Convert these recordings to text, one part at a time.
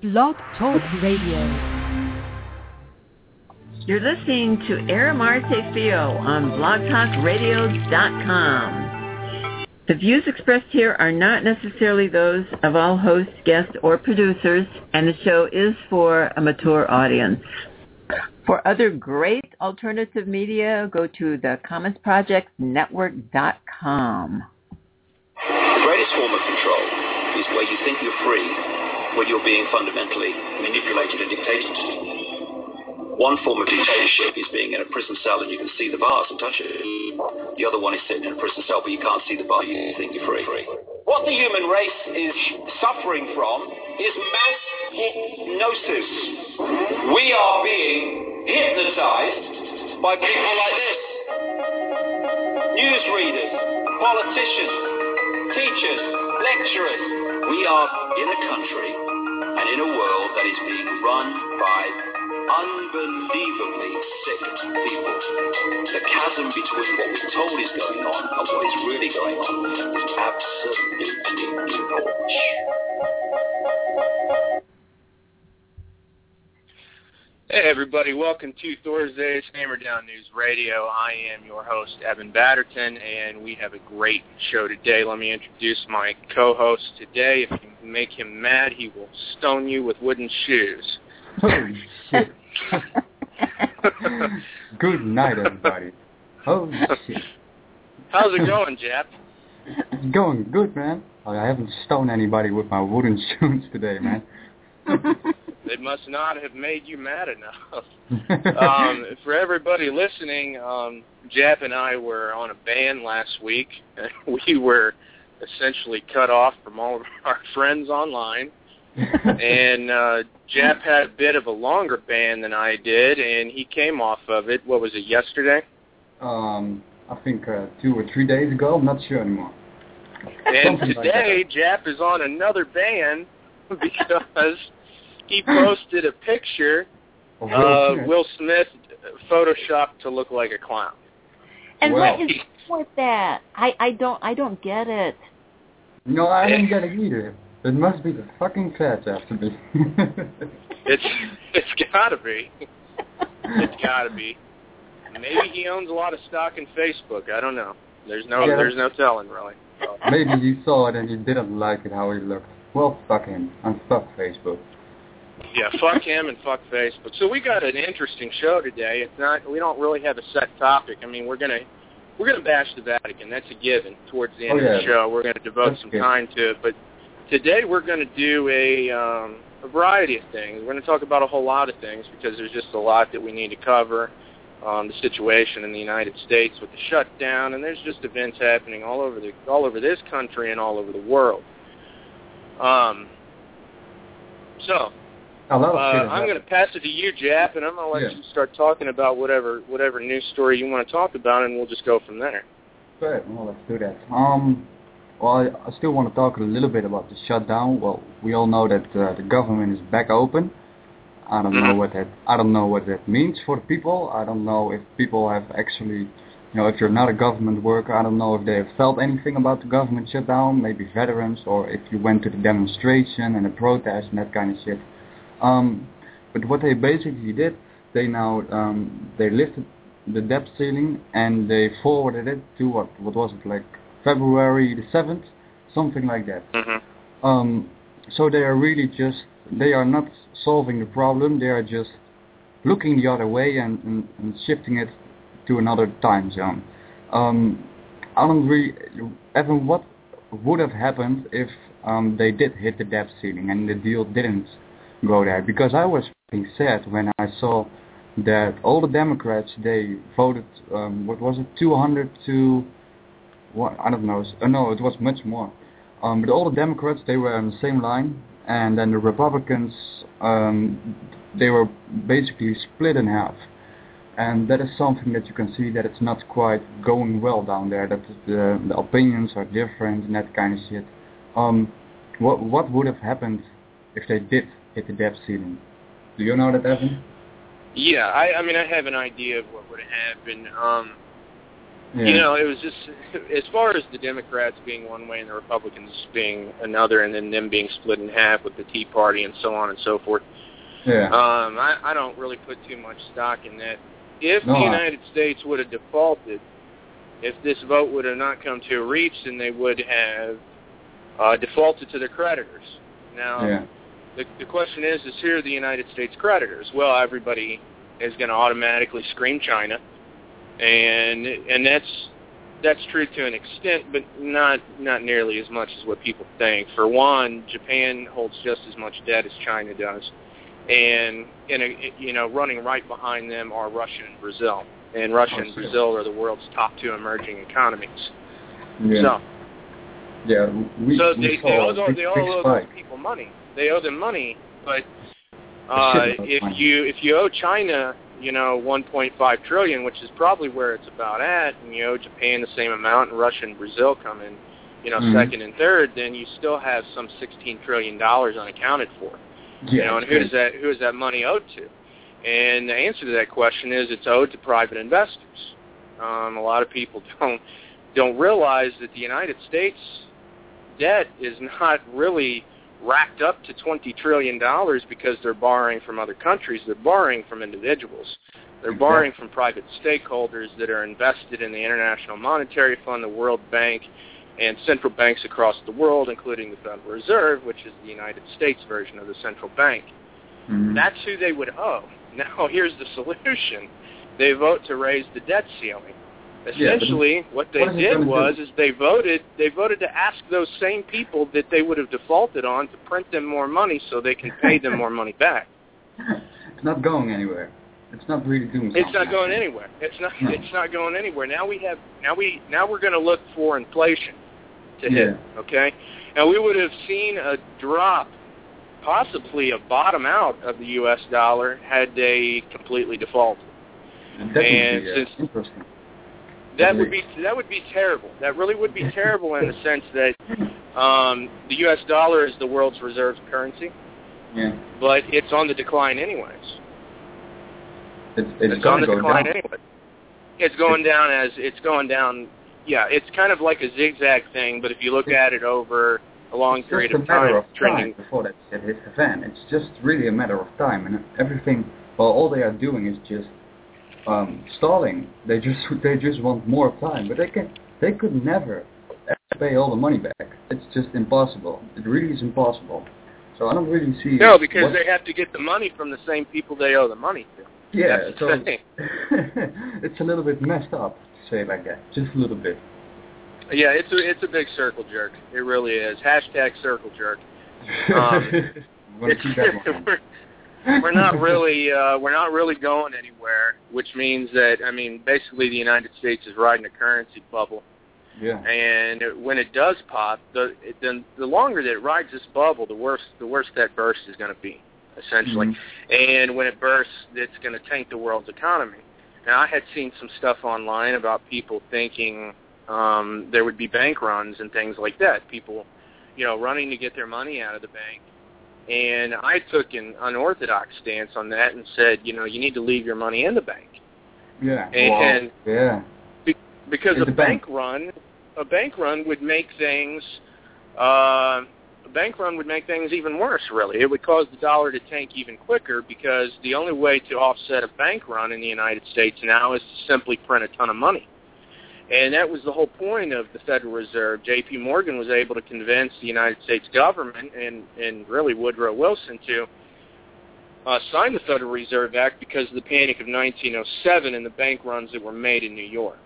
Blog Talk Radio. You're listening to Aramarte Fio on blogtalkradio.com. The views expressed here are not necessarily those of all hosts, guests, or producers, and the show is for a mature audience. For other great alternative media, go to the commonsprojectnetwork.com. The greatest form of control is where you think you're free, when you're being fundamentally manipulated and dictated to. One form of dictatorship is being in a prison cell and you can see the bars and touch it. The other one is sitting in a prison cell but you can't see the bar, you think you're free. What the human race is suffering from is mass hypnosis. We are being hypnotized by people like this. Newsreaders, politicians, teachers, lecturers. We are in a country and in a world that is being run by unbelievably sick people. The chasm between what we're told is going on and what is really going on is absolutely enormous. Hey everybody, welcome to Thursday's Hammerdown News Radio. I am your host, Evan Batterton, and we have a great show today. Let me introduce my co-host today. If you make him mad, he will stone you with wooden shoes. Holy shit. Good night, everybody. Holy shit. How's it going, Jap? It's going good, man. I haven't stoned anybody with my wooden shoes today, man. They must not have made you mad enough. For everybody listening, Jap and I were on a ban last week. We were essentially cut off from all of our friends online. And Jap had a bit of a longer ban than I did, and he came off of it. What was it, yesterday? I think 2 or 3 days ago. I'm not sure anymore. And today, like Jap is on another ban because he posted a picture of Will Smith photoshopped to look like a clown. And what is with that? I don't get it. No, I don't get it either. It must be the fucking feds after me. It's gotta be. It's gotta be. Maybe he owns a lot of stock in Facebook. I don't know. There's no telling really. So. Maybe he saw it and he didn't like it how he looked. Well, fuck him and fuck Facebook. Yeah, fuck him and fuck Facebook. So we got an interesting show today. We don't really have a set topic. I mean, we're gonna bash the Vatican. That's a given. Towards the end of the show, we're gonna devote some time to it. But today we're going to do a variety of things. We're going to talk about a whole lot of things because there's just a lot that we need to cover. The situation in the United States with the shutdown, and there's just events happening all over this country and all over the world. I'm going to pass it to you, Jap, and I'm going to let you start talking about whatever news story you want to talk about, and we'll just go from there. Good. Well, let's do that. Well, I still want to talk a little bit about the shutdown. Well, we all know that the government is back open. I don't know what that means for the people. I don't know if people have actually, if you're not a government worker, I don't know if they have felt anything about the government shutdown. Maybe veterans, or if you went to the demonstration and the protest and that kind of shit. But what they basically did, they lifted the debt ceiling and they forwarded it to what was it, like February the 7th, something like that. So they are really they are not solving the problem, they are just looking the other way and shifting it to another time zone. Evan, what would have happened if they did hit the debt ceiling and the deal didn't go there? Because I was fucking sad when I saw that all the Democrats, they voted, 200 to... I don't know. No, it was much more. But all the Democrats, they were on the same line, and then the Republicans, they were basically split in half. And that is something that you can see that it's not quite going well down there, that the opinions are different and that kind of shit. What would have happened if they did hit the debt ceiling? Do you know that, Evan? Yeah, I mean, I have an idea of what would have happened. You know, it was just, as far as the Democrats being one way and the Republicans being another, and then them being split in half with the Tea Party and so on and so forth, I don't really put too much stock in that. If the United States would have defaulted, if this vote would have not come to a reach, then they would have defaulted to their creditors. Now, the question is who are the United States creditors? Well, everybody is going to automatically scream China. And that's true to an extent, but not nearly as much as what people think. For one, Japan holds just as much debt as China does, and running right behind them are Russia and Brazil. And Russia and Brazil are the world's top two emerging economies. Yeah. They all owe those people money. They owe them money, but if you owe China, 1.5 trillion, which is probably where it's about at, and you owe Japan the same amount, and Russia and Brazil come in, second and third, then you still have some $16 trillion unaccounted for. And who is that money owed to? And the answer to that question is it's owed to private investors. A lot of people don't realize that the United States debt is not really racked up to $20 trillion because they're borrowing from other countries. They're borrowing from individuals. They're borrowing from private stakeholders that are invested in the International Monetary Fund, the World Bank, and central banks across the world, including the Federal Reserve, which is the United States version of the central bank. That's who they would owe. Now, here's the solution. They vote to raise the debt ceiling. Essentially, what they did was they voted to ask those same people that they would have defaulted on to print them more money so they can pay them more money back. It's not going anywhere. It's not really doing something. It's not going anywhere. It's not going anywhere. Now we're going to look for inflation to hit. Okay, and we would have seen a drop, possibly a bottom out of the U.S. dollar had they completely defaulted. And since interesting. That would be terrible. That really would be terrible in the sense that the U.S. dollar is the world's reserve currency. Yeah. But it's on the decline anyways. It's on the decline anyway. It's going down. Yeah, it's kind of like a zigzag thing, but if you look at it over a long period of time, trending before that shit hits the fan. It's just really a matter of time, and everything. Well, all they are doing is just stalling. They just want more time, but they could never pay all the money back. It's just impossible. It really is impossible. So I don't really see. No, because they have to get the money from the same people they owe the money to. Yeah, so it's a little bit messed up to say it like that. Just a little bit. Yeah, it's a big circle jerk. It really is. Hashtag circle jerk. We're not really going anywhere, which means that basically the United States is riding a currency bubble. Yeah. And when it does pop, the longer that it rides this bubble, the worse that burst is going to be, essentially. And when it bursts, it's going to tank the world's economy. Now, I had seen some stuff online about people thinking there would be bank runs and things like that. People, running to get their money out of the bank. And I took an unorthodox stance on that and said, you need to leave your money in the bank. Yeah. Because a bank run would make things even worse, really. It would cause the dollar to tank even quicker because the only way to offset a bank run in the United States now is to simply print a ton of money. And that was the whole point of the Federal Reserve. J.P. Morgan was able to convince the United States government and really Woodrow Wilson to sign the Federal Reserve Act because of the Panic of 1907 and the bank runs that were made in New York.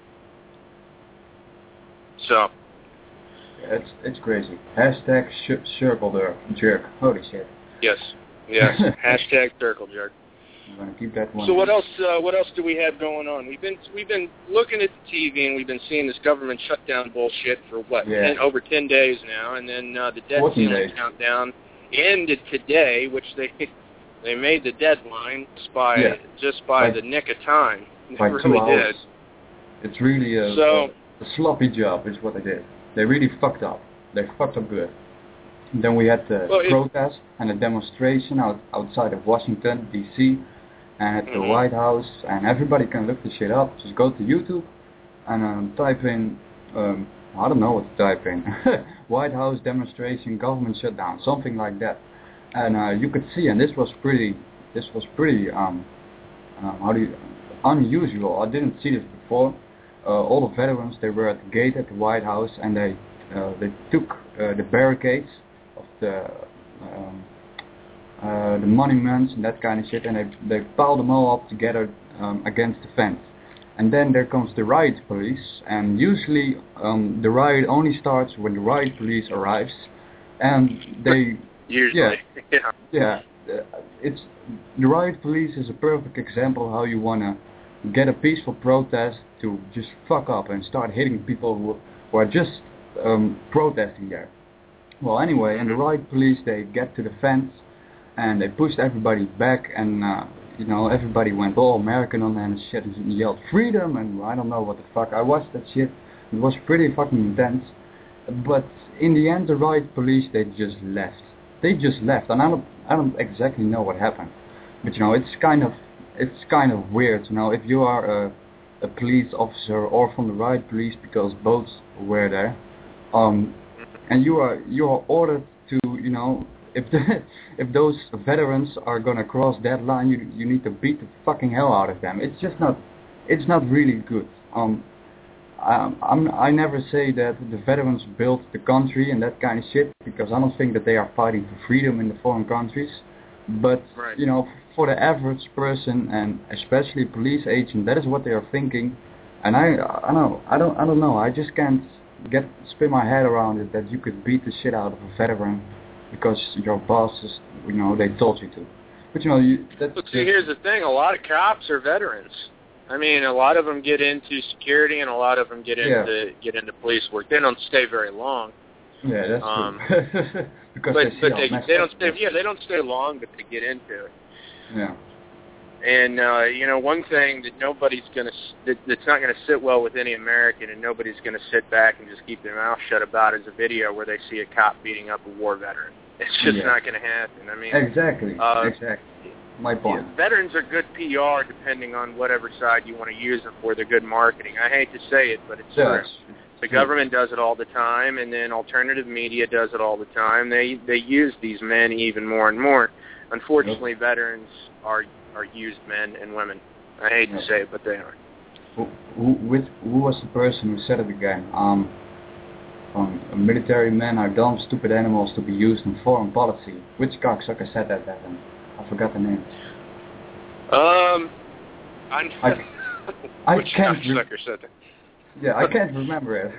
So. Yeah, it's crazy. Hashtag circle jerk. Holy shit. Yes. Hashtag circle jerk. I'm gonna keep that one. So what else do we have going on? We've been looking at the TV and we've been seeing this government shutdown bullshit for over 10 days now, and then the debt ceiling countdown ended today, which they made the deadline just by the nick of time. By it 2 really hours. Did. It's really a sloppy job is what they did. They really fucked up. They fucked up good. And then we had the protest and a demonstration outside of Washington, D.C., and at the White House, and everybody can look the shit up. Just go to YouTube and type in, I don't know what to type in, White House demonstration, government shutdown, something like that. And you could see, and this was pretty unusual. I didn't see this before. All the veterans, they were at the gate at the White House, and they took the barricades of the monuments and that kind of shit, and they piled them all up together against the fence. And then there comes the riot police, and usually the riot only starts when the riot police arrives, and they usually it's the riot police is a perfect example how you wanna get a peaceful protest to just fuck up and start hitting people who are just protesting there. Well, anyway, and the riot police, they get to the fence and they pushed everybody back, and everybody went all American on them and shit and yelled freedom and I don't know what the fuck. I watched that shit. It was pretty fucking intense. But in the end, the riot police, they just left. And I don't exactly know what happened. But it's kind of weird, if you are a police officer or from the riot police, because both were there, and you are ordered to, if those veterans are gonna cross that line, you need to beat the fucking hell out of them. It's not really good. I never say that the veterans built the country and that kind of shit, because I don't think that they are fighting for freedom in the foreign countries. But right. For the average person, and especially police agent, that is what they are thinking. And I don't know. I just can't spin my head around it that you could beat the shit out of a veteran because your bosses, they told you to. But Look, see, here's the thing: a lot of cops are veterans. I mean, a lot of them get into security, and a lot of them get into police work. They don't stay very long. Yeah, that's true. Because they don't stay long, but they get into it. Yeah. And one thing that that's not gonna sit well with any American, and nobody's gonna sit back and just keep their mouth shut about, is a video where they see a cop beating up a war veteran. It's just not gonna happen. I mean, exactly. My point. Yeah, veterans are good PR, depending on whatever side you want to use them for. They're good marketing. I hate to say it, but it's true. The government does it all the time, and then alternative media does it all the time. They use these men even more and more. Unfortunately, veterans are used men and women. I hate to say it, but they are. Who was the person who said it again? Military men are dumb, stupid animals to be used in foreign policy. Which cocksucker said that? I forgot the name. Which cocksucker said that? Yeah, I can't remember it.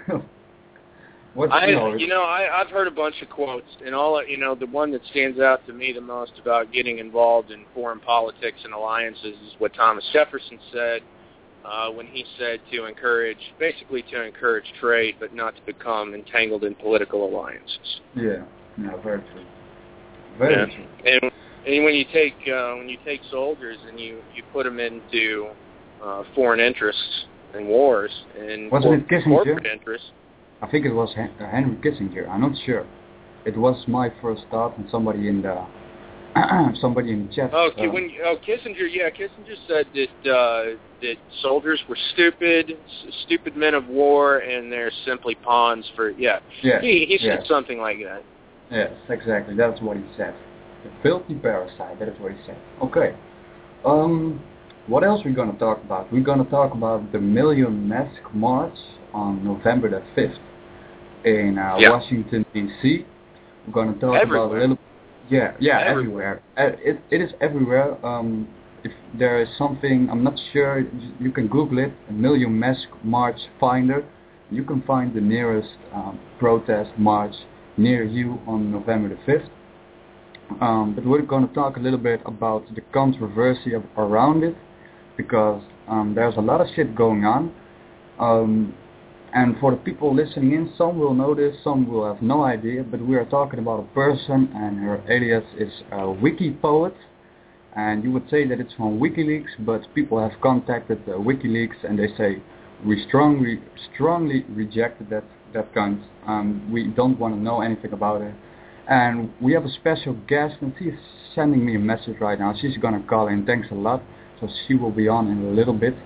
I've heard a bunch of quotes, and the one that stands out to me the most about getting involved in foreign politics and alliances is what Thomas Jefferson said when he said to encourage trade, but not to become entangled in political alliances. Yeah, very true. Very true. And when you take soldiers and you put them into foreign interests and wars and corporate interests. I think it was Henry Kissinger. I'm not sure. It was my first thought, and somebody in the chat. Kissinger. Yeah, Kissinger said that soldiers were stupid men of war, and they're simply pawns for. Yeah. He said something like that. Yes, exactly. That's what he said. The filthy parasite. That is what he said. Okay. What else are we going to talk about? We're going to talk about the Million Mask March on November the 5th in Washington, D.C. We're going to talk about a little... Yeah, everywhere. It is everywhere. If there is something, I'm not sure, you can Google it, a Million Mask March Finder. You can find the nearest protest march near you on November the 5th. But we're going to talk a little bit about the controversy around it, because there's a lot of shit going on. And for the people listening in, some will know this, some will have no idea, but we are talking about a person, and her alias is Wikipoet. And you would say that it's from WikiLeaks, but people have contacted WikiLeaks and they say, we strongly rejected that cunt. We don't want to know anything about it. And we have a special guest, and she's sending me a message right now. She's going to call in. Thanks a lot. So she will be on in a little bit.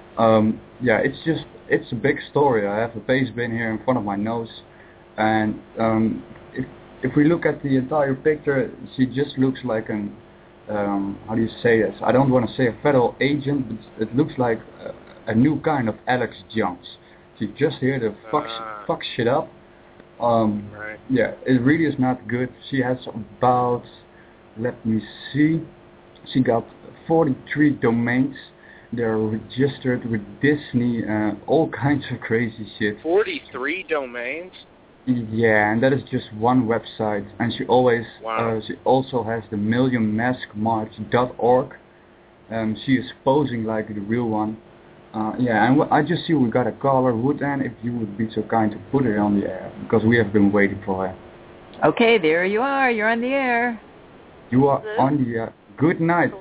It's a big story. I have a paste bin here in front of my nose, and if we look at the entire picture, she just looks like an how do you say this? I don't want to say a federal agent, but it looks like a new kind of Alex Jones. She just here to fuck shit up. Right. Yeah, it really is not good. She has about, let me see, she got 43 domains. They're registered with Disney, all kinds of crazy shit. 43 domains? Yeah, and that is just one website. And she always, she also has the millionmaskmarch.org. She is posing like the real one. And I just see we got a caller. Wood-Ann, if you would be so kind to put her on the air, because we have been waiting for her. Okay, there you are. You're on the air. You are on the air. Good night.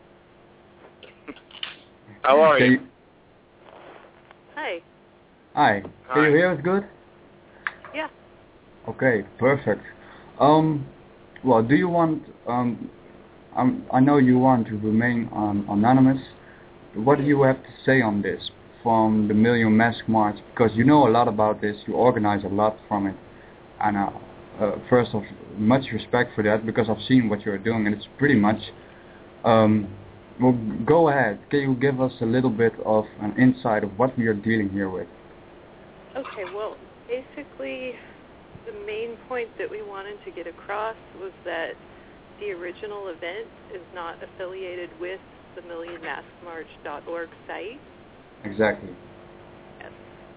How are you? Hi. Hi. Can you hear us good? Yeah. Okay, perfect. Well, do you want, I know you want to remain anonymous. What do you have to say on this from the Million Mask March? Because you know a lot about this, you organize a lot from it. And first of much respect for that, because I've seen what you're doing, and it's pretty much, well, go ahead. Can you give us a little bit of an insight of what we are dealing here with? Okay, well, basically, the main point that we wanted to get across was that the original event is not affiliated with the millionmaskmarch.org site. Exactly. Yes.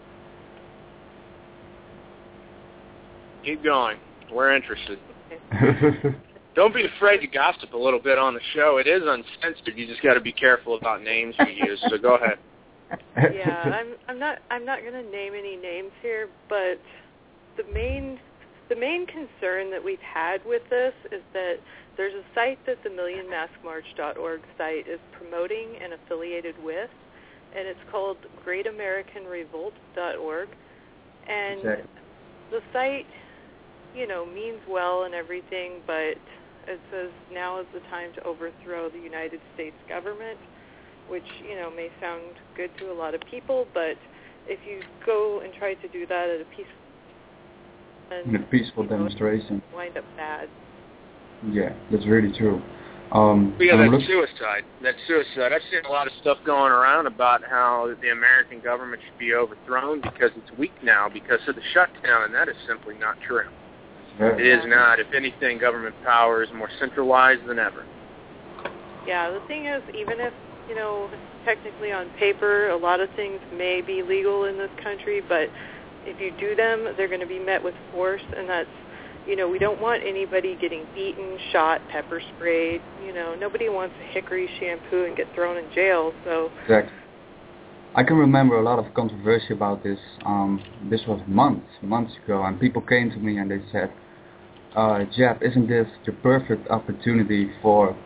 Keep going. We're interested. Okay. Don't be afraid to gossip a little bit on the show. It is uncensored. You just got to be careful about names you use. So go ahead. Yeah, I'm not going to name any names here, but the main concern that we've had with this is that there's a site that the millionmaskmarch.org site is promoting and affiliated with, and it's called greatamericanrevolt.org. And the site, means well and everything, but it says now is the time to overthrow the United States government, which, may sound good to a lot of people, but if you go and try to do that at a peaceful demonstration, wind up bad. Yeah, that's really true. Suicide. That's suicide. I've seen a lot of stuff going around about how the American government should be overthrown because it's weak now because of the shutdown, and that is simply not true. It is not. If anything, government power is more centralized than ever. Yeah, the thing is, even if, technically on paper, a lot of things may be legal in this country, but if you do them, they're going to be met with force, and that's, we don't want anybody getting beaten, shot, pepper sprayed. Nobody wants a hickory shampoo and get thrown in jail, so... Exactly. I can remember a lot of controversy about this. This was months ago, and people came to me and they said, Jeb, isn't this the perfect opportunity for,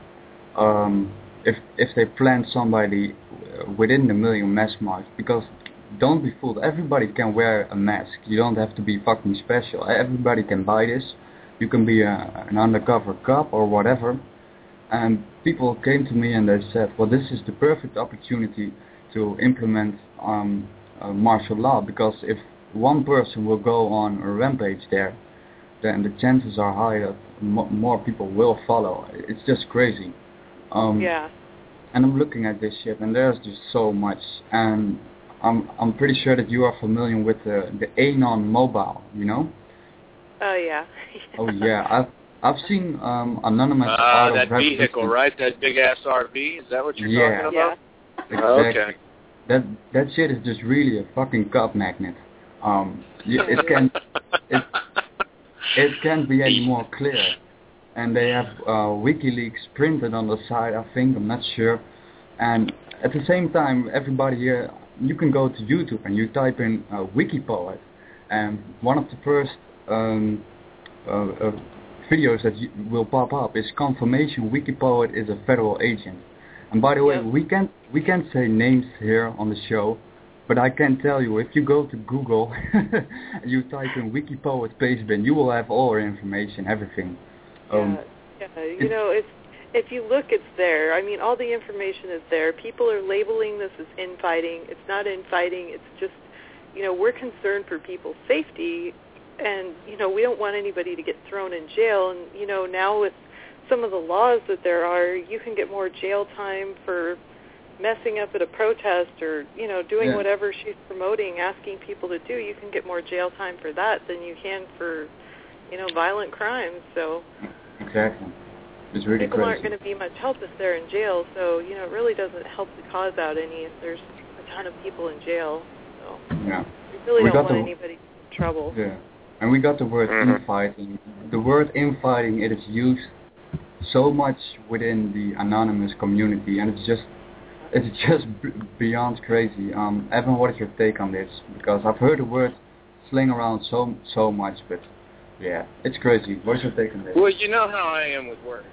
if they plant somebody within the Million Mask March? Because don't be fooled, everybody can wear a mask. You don't have to be fucking special. Everybody can buy this. You can be an undercover cop or whatever. And people came to me and they said, well, this is the perfect opportunity to implement martial law, because if one person will go on a rampage there, then the chances are high that more people will follow. It's just crazy. Yeah. And I'm looking at this shit, and there's just so much. And I'm pretty sure that you are familiar with the Anon mobile, Oh yeah. Oh yeah, I've seen anonymous. That vehicle, right? That big ass RV. Is that what you're talking about? Exactly. Okay. That shit is just really a fucking cop magnet. It can't be any more clear. And they have WikiLeaks printed on the side, I think, I'm not sure. And at the same time, everybody here, you can go to YouTube and you type in Wikipoet, and one of the first videos that will pop up is confirmation Wikipoet is a federal agent. And by the way, we can't say names here on the show, but I can tell you, if you go to Google and you type in Wikipoet pastebin, you will have all our information, everything. It's if you look, it's there. I mean, all the information is there. People are labeling this as infighting. It's not infighting. It's just, we're concerned for people's safety, and, we don't want anybody to get thrown in jail. And, now with some of the laws that there are, you can get more jail time for messing up at a protest or, doing whatever she's promoting, asking people to do. You can get more jail time for that than you can for, violent crimes. So exactly. It's really people crazy. aren't going to be much help if they're in jail. So, it really doesn't help the cause out any if there's a ton of people in jail. So yeah. we really don't want anybody in trouble. Yeah. And we got the word infighting. The word infighting, it is used so much within the anonymous community, and it's just beyond crazy. Evan, what is your take on this? Because I've heard the word sling around so much, but yeah, it's crazy. What is your take on this? Well, you know how I am with words.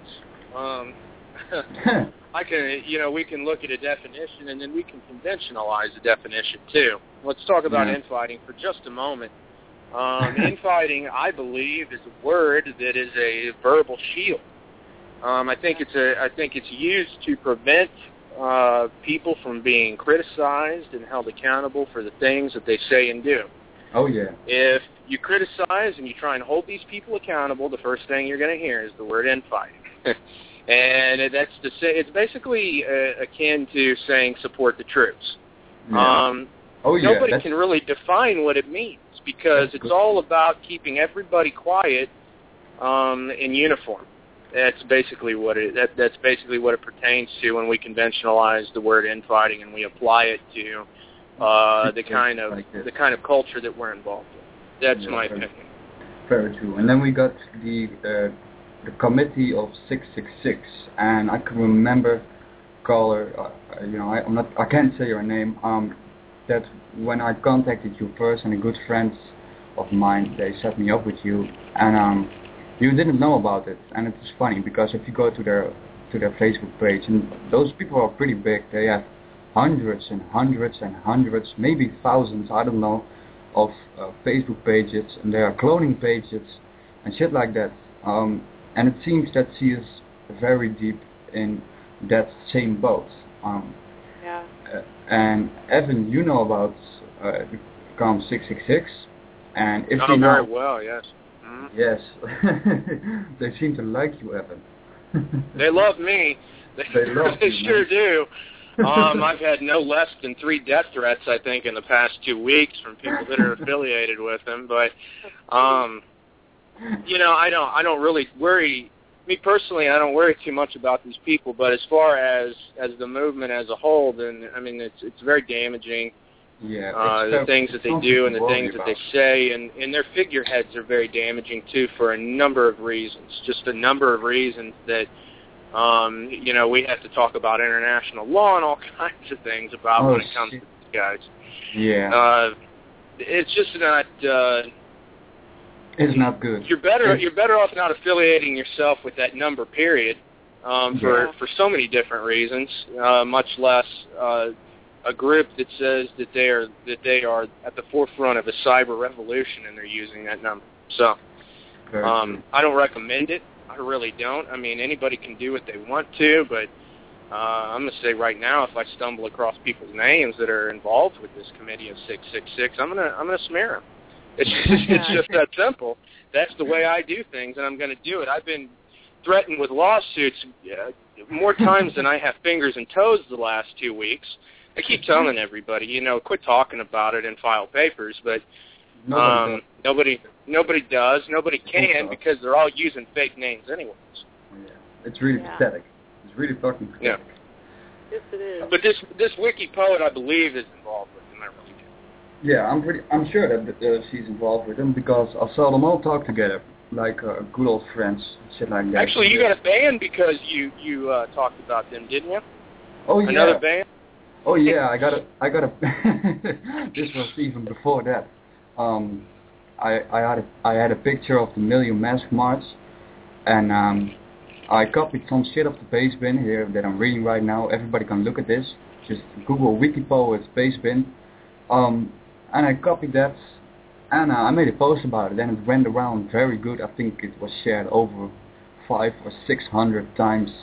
I can, we can look at a definition and then we can conventionalize the definition too. Let's talk about infighting for just a moment. Infighting, I believe, is a word that is a verbal shield. I think it's used to prevent people from being criticized and held accountable for the things that they say and do. Oh yeah. If you criticize and you try and hold these people accountable, the first thing you're going to hear is the word infighting. And it's basically akin to saying support the troops. Yeah. Nobody can really define what it means because it's all about keeping everybody quiet in uniform. That's basically what it pertains to when we conventionalize the word infighting and we apply it to the kind of culture that we're involved in. That's my opinion. Very true. And then we got the committee of 666, and I can remember caller. I can't say your name. That when I contacted you first, and a good friend of mine, they set me up with you, and you didn't know about it. And it's funny because if you go to their Facebook page, and those people are pretty big. They have hundreds and hundreds and hundreds, maybe thousands, I don't know, of Facebook pages, and there are cloning pages and shit like that. And it seems that she is very deep in that same boat. And Evan, you know about the COM 666, and if you know, very well, yes. Mm-hmm. Yes, they seem to like you, Evan. They love me. They sure do. I've had no less than 3 death threats, I think, in the past 2 weeks from people that are affiliated with them. But, I don't really worry. Me personally, I don't worry too much about these people. But as far as the movement as a whole, then I mean, it's very damaging. Yeah. The things that they do and the things that they say, and their figureheads are very damaging too for a number of reasons. Just a number of reasons that. We have to talk about international law and all kinds of things about when it comes to these guys. Yeah. It's just not. It's not good. You're better off not affiliating yourself with that number. Period. For so many different reasons. Much less a group that says that they are at the forefront of a cyber revolution and they're using that number. So, I don't recommend it. I really don't. I mean, anybody can do what they want to, but I'm going to say right now, if I stumble across people's names that are involved with this committee of 666, I'm going to smear them. It's just that simple. That's the way I do things, and I'm going to do it. I've been threatened with lawsuits more times than I have fingers and toes the last 2 weeks. I keep telling everybody, quit talking about it and file papers, but nobody does. Nobody can because they're all using fake names anyways. Yeah. It's really pathetic. It's really fucking pathetic. Yeah. Yes, it is. But this wiki poet, I believe, is involved with them. I really do. Yeah, I'm sure that she's involved with them because I saw them all talk together like good old friends, shit like that. Actually, you got a band because you talked about them, didn't you? Oh yeah. Another band. Oh yeah, I got a. This was even before that. I had a picture of the Million Mask March, and I copied some shit off the Bass Bin here that I'm reading right now. Everybody can look at this. Just Google Wikipoet Bass Bin, and I copied that, and I made a post about it, and it went around very good. I think it was shared over 500 or 600 times,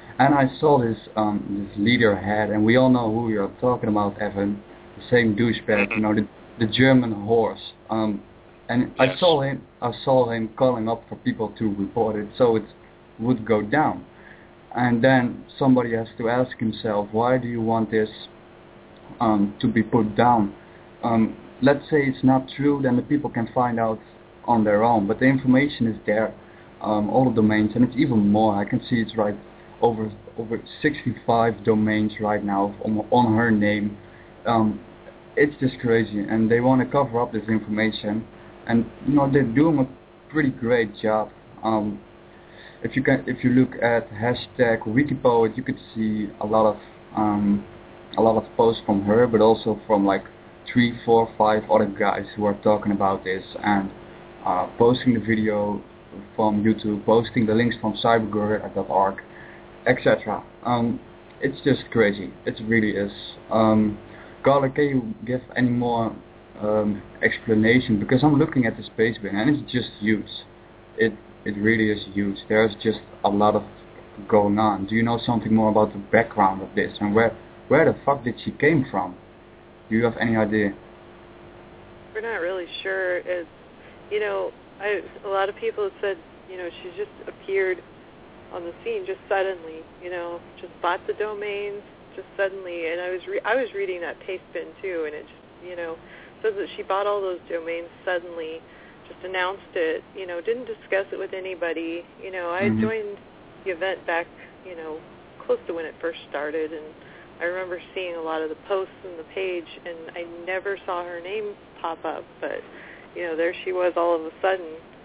And I saw this leader head, and we all know who you're talking about, Evan, the same douchebag, you know, the German horse. And yes. I saw him calling up for people to report it, so it would go down. And then somebody has to ask himself, why do you want this to be put down? Let's say it's not true, then the people can find out on their own. But the information is there, all the domains, and it's even more. I can see it's right over 65 domains right now on her name. It's just crazy, and they want to cover up this information, and you know they're doing a pretty great job. If you look at hashtag Wikipoet, you could see a lot of posts from her, but also from like 3, 4, 5 other guys who are talking about this and posting the video from YouTube, posting the links from cyberguerrilla.org, etc. It's just crazy. It really is. Carla, can you give any more explanation? Because I'm looking at the space bin and it's just huge. It really is huge. There's just a lot of going on. Do you know something more about the background of this and where the fuck did she came from? Do you have any idea? We're not really sure. It's, you know, a lot of people have said, you know, she just appeared on the scene just suddenly, you know, just bought the domains just suddenly. And I was reading that paste bin too, and it just, you know, says that she bought all those domains suddenly, just announced it, you know, didn't discuss it with anybody. You know, I had joined the event back, you know, close to when it first started, and I remember seeing a lot of the posts on the page, and I never saw her name pop up, but, you know, there she was all of a sudden.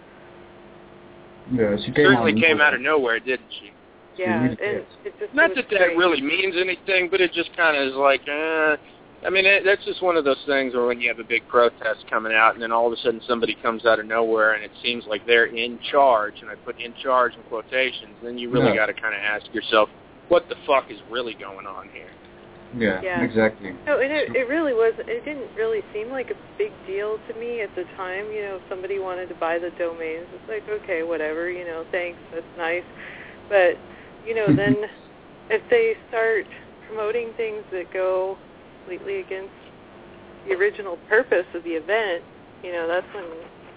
Yeah, she certainly came out of nowhere, didn't she? Yeah, and it just not that really means anything, but it just kind of is like, I mean, that's just one of those things where when you have a big protest coming out and then all of a sudden somebody comes out of nowhere and it seems like they're in charge, and I put in charge in quotations, then you really got to kind of ask yourself, what the fuck is really going on here? Yeah, exactly. No, and it really was, it didn't really seem like a big deal to me at the time. You know, if somebody wanted to buy the domains, it's like, okay, whatever, you know, thanks, that's nice. But, you know, then if they start promoting things that go completely against the original purpose of the event, you know, that's when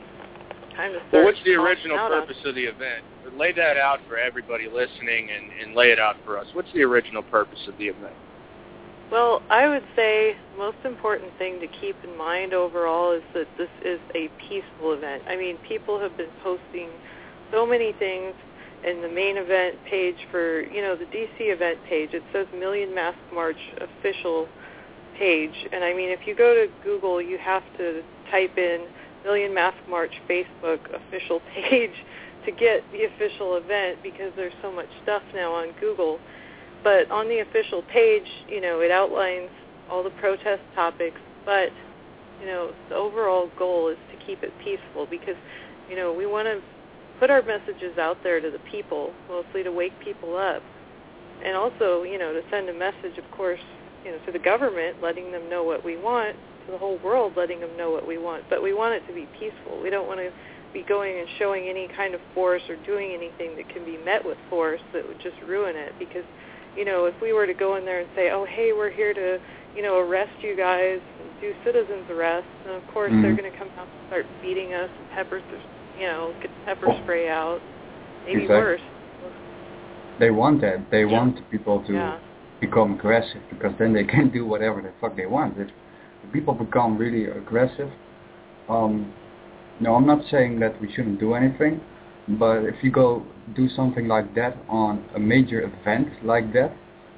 time to start. Well, what's the original purpose of the event? Lay that out for everybody listening and lay it out for us. What's the original purpose of the event? Well, I would say the most important thing to keep in mind overall is that this is a peaceful event. I mean, people have been posting so many things in the main event page for, you know, the DC event page. It says Million Mask March official page. And I mean, if you go to Google, you have to type in Million Mask March Facebook official page to get the official event, because there's so much stuff now on Google. But on the official page, you know, it outlines all the protest topics, but, you know, the overall goal is to keep it peaceful, because, you know, we want to put our messages out there to the people, mostly to wake people up, and also, you know, to send a message, of course, you know, to the government, letting them know what we want, to the whole world, letting them know what we want. But we want it to be peaceful. We don't want to be going and showing any kind of force or doing anything that can be met with force that would just ruin it, because, you know, if we were to go in there and say, oh, hey, we're here to, you know, arrest you guys and do citizens arrests, and of course they're going to come out and start beating us and get pepper spray out, maybe worse. They want that. They want people to become aggressive, because then they can do whatever the fuck they want. If people become really aggressive, no, I'm not saying that we shouldn't do anything, but if you go do something like that on a major event like that,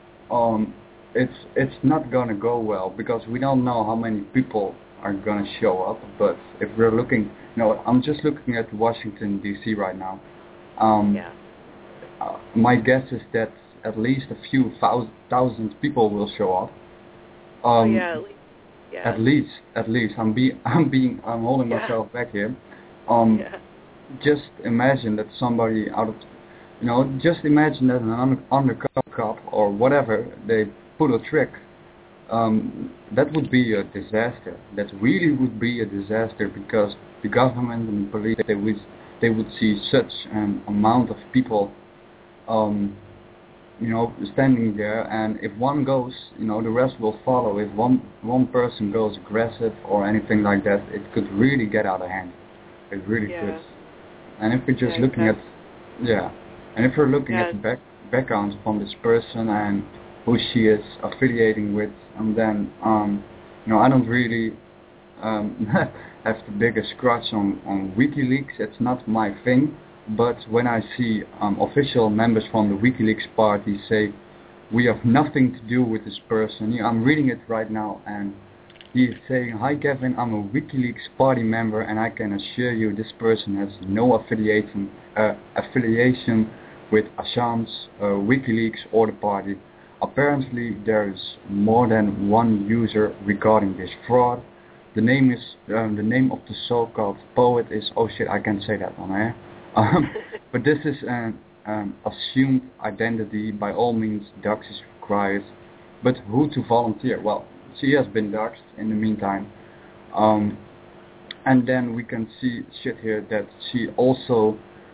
it's not gonna go well, because we don't know how many people are gonna show up. But if we're looking, you know, I'm just looking at Washington D.C. right now. My guess is that at least a few thousand people will show up. At least. I'm holding myself back here. Just imagine that somebody just imagine that an undercover cop or whatever, they pull a trick. That would be a disaster. That really would be a disaster, because the government and the police, they would see such an amount of people standing there, and if one goes, the rest will follow. If one person goes aggressive or anything like that, it could really get out of hand. It really could. And if we're just looking at, and if we're looking at the backgrounds from this person and who she is affiliating with, and then, I don't really have the biggest crush on WikiLeaks. It's not my thing. But when I see official members from the WikiLeaks party say, we have nothing to do with this person. I'm reading it right now, and he is saying, hi Kevin, I'm a WikiLeaks party member, and I can assure you this person has no affiliation with Assange, WikiLeaks, or the party. Apparently there is more than one user regarding this fraud. The name of the so-called poet is, oh shit, I can't say that on air. But this is an assumed identity. By all means, dox is required. But who to volunteer? Well, she has been doxed in the meantime. And then we can see shit here that she also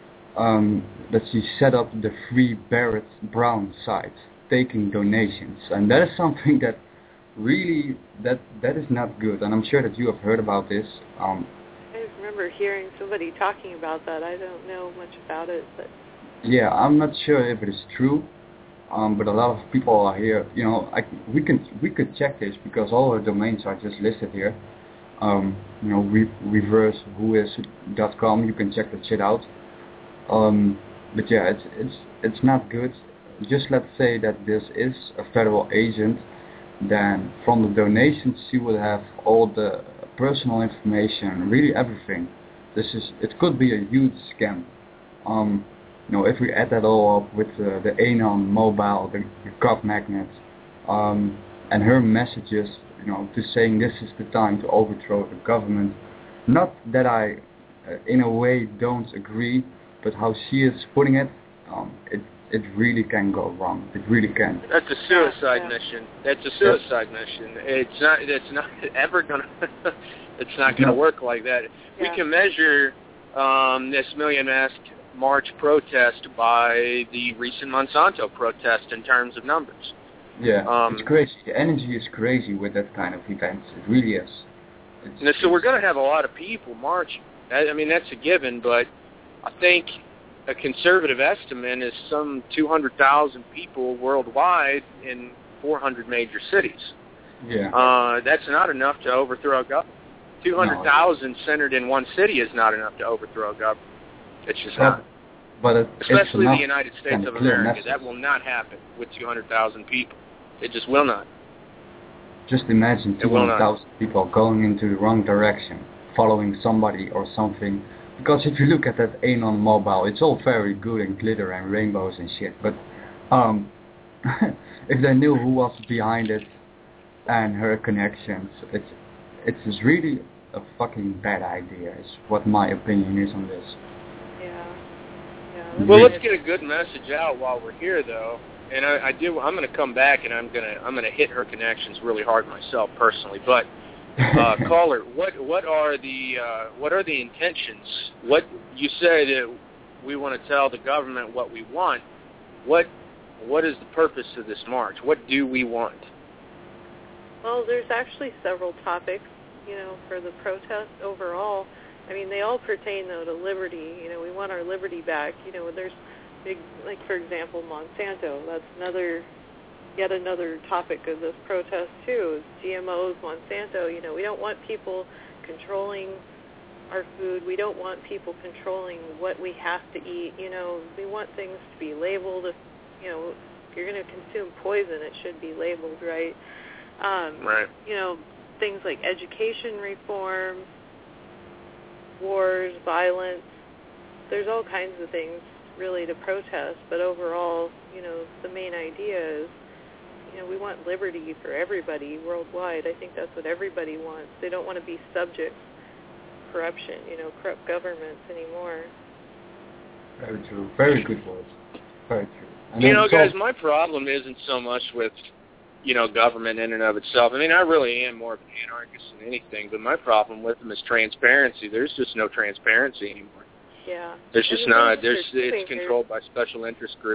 set up the Free Barrett Brown site, taking donations, and that is something that really that is not good. And I'm sure that you have heard about this. I remember hearing somebody talking about that. I don't know much about it, but yeah, I'm not sure if it is true, but a lot of people are here. We could check this because all our domains are just listed here. reversewhois.com. You can check that shit out. But yeah, it's not good. Just let's say that this is a federal agent, then from the donations she will have all the personal information, really everything. It could be a huge scam. If we add that all up with the Anon mobile, the gov magnet, and her messages, to saying this is the time to overthrow the government. Not that I, in a way, don't agree, but how she is putting it, it really can go wrong. It really can. That's a suicide mission. That's a suicide mission. It's not ever gonna. It's not gonna work like that. Yeah. We can measure this Million Mask March protest by the recent Monsanto protest in terms of numbers. Yeah, it's crazy. The energy is crazy with that kind of events. It really is. So we're going to have a lot of people marching. I mean, that's a given, but I think a conservative estimate is some 200,000 people worldwide in 400 major cities. Yeah. That's not enough to overthrow a government. 200,000 centered in one city is not enough to overthrow a government. It's just not. But especially the United States of America. That will not happen with 200,000 people. It just will not. Just imagine 200,000 people going into the wrong direction, following somebody or something. Because if you look at that Anon mobile, it's all very good and glitter and rainbows and shit. But if they knew who was behind it and her connections, it's just really a fucking bad idea. Is what my opinion is on this. Well, let's get a good message out while we're here, though. And I'm going to come back and I'm going to hit her connections really hard myself personally. But caller, what are the intentions? What you said we want to tell the government what we want. What is the purpose of this march? What do we want? Well, there's actually several topics, for the protest overall. I mean, they all pertain, though, to liberty. We want our liberty back. There's big, like, for example, Monsanto. That's yet another topic of this protest, too, is GMOs, Monsanto. We don't want people controlling our food. We don't want people controlling what we have to eat. We want things to be labeled. If you're going to consume poison, it should be labeled, right? Right. Things like education reform, wars, violence. There's all kinds of things really to protest, but overall, the main idea is, we want liberty for everybody worldwide. I think that's what everybody wants. They don't want to be subject to corruption, corrupt governments anymore. Very true. Very good words. Very true. And guys, my problem isn't so much with government in and of itself. I mean, I really am more of an anarchist than anything, but my problem with them is transparency. There's just no transparency anymore. Yeah. There's just not. It's controlled by special interest groups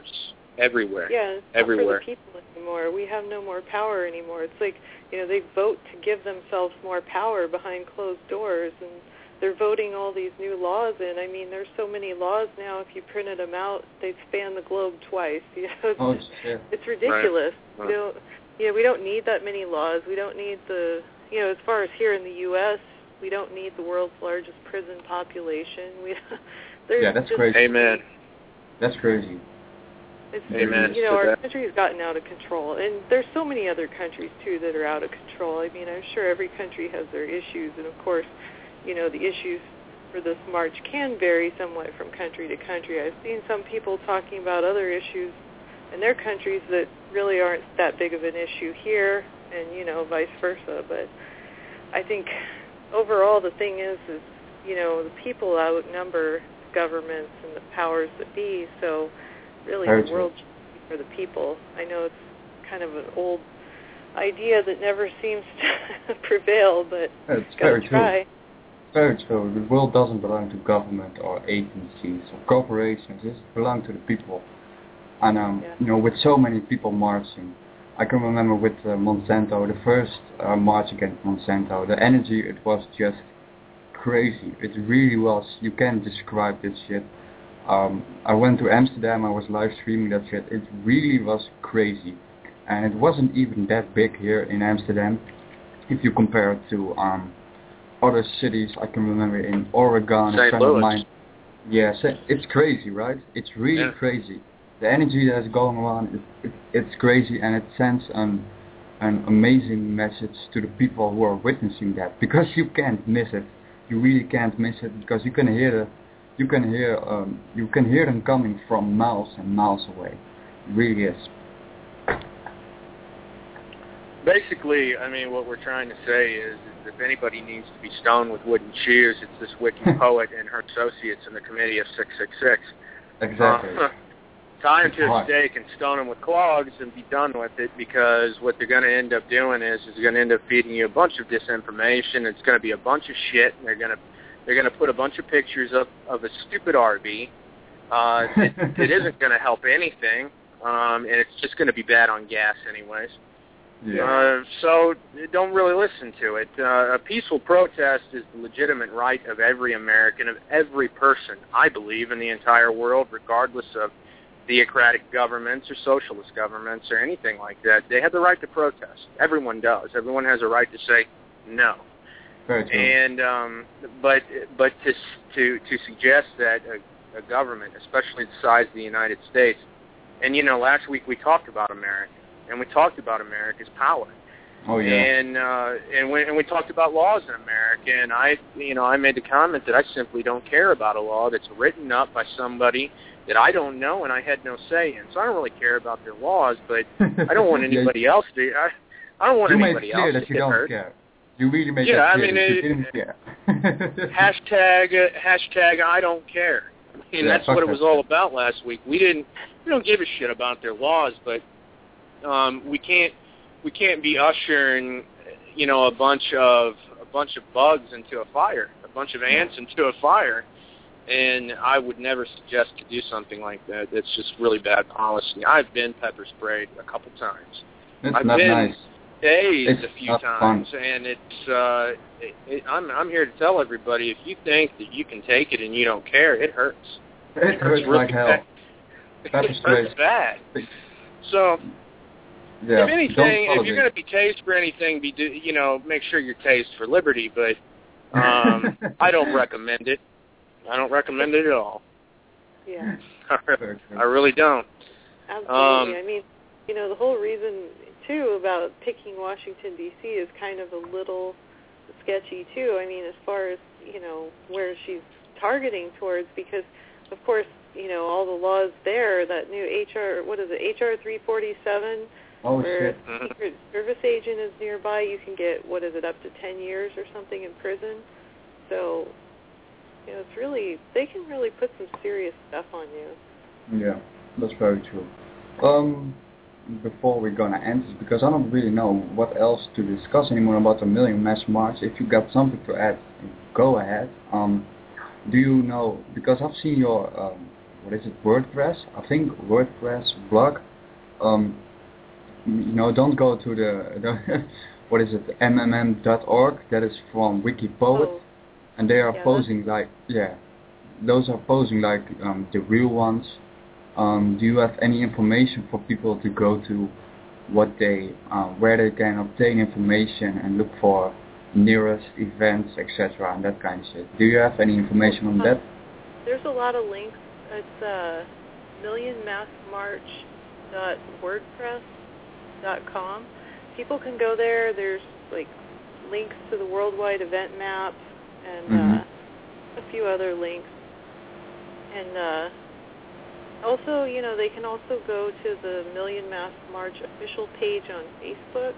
everywhere. Yeah, it's everywhere. not for the people anymore. We have no more power anymore. It's like, they vote to give themselves more power behind closed doors, and they're voting all these new laws in. I mean, there's so many laws now, if you printed them out, they'd span the globe twice. It's ridiculous. Right. We don't need that many laws. We don't need as far as here in the U.S., we don't need the world's largest prison population. That's crazy. Amen. That's crazy. Amen. Our country has gotten out of control, and there's so many other countries too that are out of control. I mean, I'm sure every country has their issues, and of course, the issues for this march can vary somewhat from country to country. I've seen some people talking about other issues in their countries that really aren't that big of an issue here, and vice versa. But I think overall the thing is the people outnumber governments and the powers that be, so really the world should be for the people. I know it's kind of an old idea that never seems to prevail, but it's gotta try. Very true. The world doesn't belong to government or agencies or corporations. It belongs to the people. And with so many people marching, I can remember with Monsanto, the first march against Monsanto, the energy, it was just crazy. It really was. You can't describe this shit. I went to Amsterdam, I was live streaming that shit. It really was crazy. And it wasn't even that big here in Amsterdam if you compare it to other cities. I can remember in Oregon, St. Louis. Yes, it's crazy, right? It's really crazy. The energy that's going on, it's crazy, and it sends an amazing message to the people who are witnessing that, because you can't miss it. You really can't miss it, because you can hear them coming from miles and miles away. It really is. Basically, I mean, what we're trying to say is if anybody needs to be stoned with wooden shears, it's this wicked poet and her associates in the Committee of 666. Exactly. Tie him to a stake and stone him with clogs and be done with it, because what they're going to end up doing is they're going to end up feeding you a bunch of disinformation. It's going to be a bunch of shit, and they're going to put a bunch of pictures of a stupid RV that isn't going to help anything, and it's just going to be bad on gas anyways. Yeah. So don't really listen to it. A peaceful protest is the legitimate right of every American, of every person, I believe, in the entire world, regardless of theocratic governments or socialist governments or anything like that. They have the right to protest. Everyone does. Everyone has a right to say no. Very true. And but to suggest that a government, especially the size of the United States, and last week we talked about America, and we talked about America's power. Oh yeah. And we talked about laws in America, and I made the comment that I simply don't care about a law that's written up by somebody that I don't know and I had no say in. So I don't really care about their laws, but I don't want anybody else to. I don't want anybody else to get hurt. Care. You really made that clear that you didn't care. hashtag I don't care. And that's what it was all about last week. We don't give a shit about their laws, but we can't be ushering a bunch of bugs into a fire, a bunch of ants into a fire. And I would never suggest to do something like that. That's just really bad policy. I've been pepper sprayed a couple times. I've been nice. Tased a few times, fun. And I'm here to tell everybody, if you think that you can take it and you don't care, it hurts. It hurts really like hell. It hurts bad. So, if anything, if you're going to be tased for anything, make sure you're tased for liberty. But I don't recommend it. I don't recommend it at all. Yeah. I really don't. Absolutely. I mean, the whole reason, too, about picking Washington, D.C. is kind of a little sketchy, too. I mean, as far as, where she's targeting towards, because, of course, all the laws there, that new HR 347, where a Secret Service agent is nearby, you can get, up to 10 years or something in prison. So, it's really, they can really put some serious stuff on you. Yeah, that's very true. Before we're gonna end this, because I don't really know what else to discuss anymore about the Million Mass March. If you got something to add, go ahead. Do you know, because I've seen your what is it, WordPress? I think WordPress blog. Don't go to the what is it, mmm.org. That is from Wikipoet, and they are posing those are posing like the real ones. Do you have any information for people to go to, where they can obtain information and look for nearest events, etc., and that kind of shit? Do you have any information on that? There's a lot of links. It's millionmaskmarch.wordpress.com. People can go there. There's like links to the worldwide event map and a few other links. And also, they can also go to the Million Mask March official page on Facebook.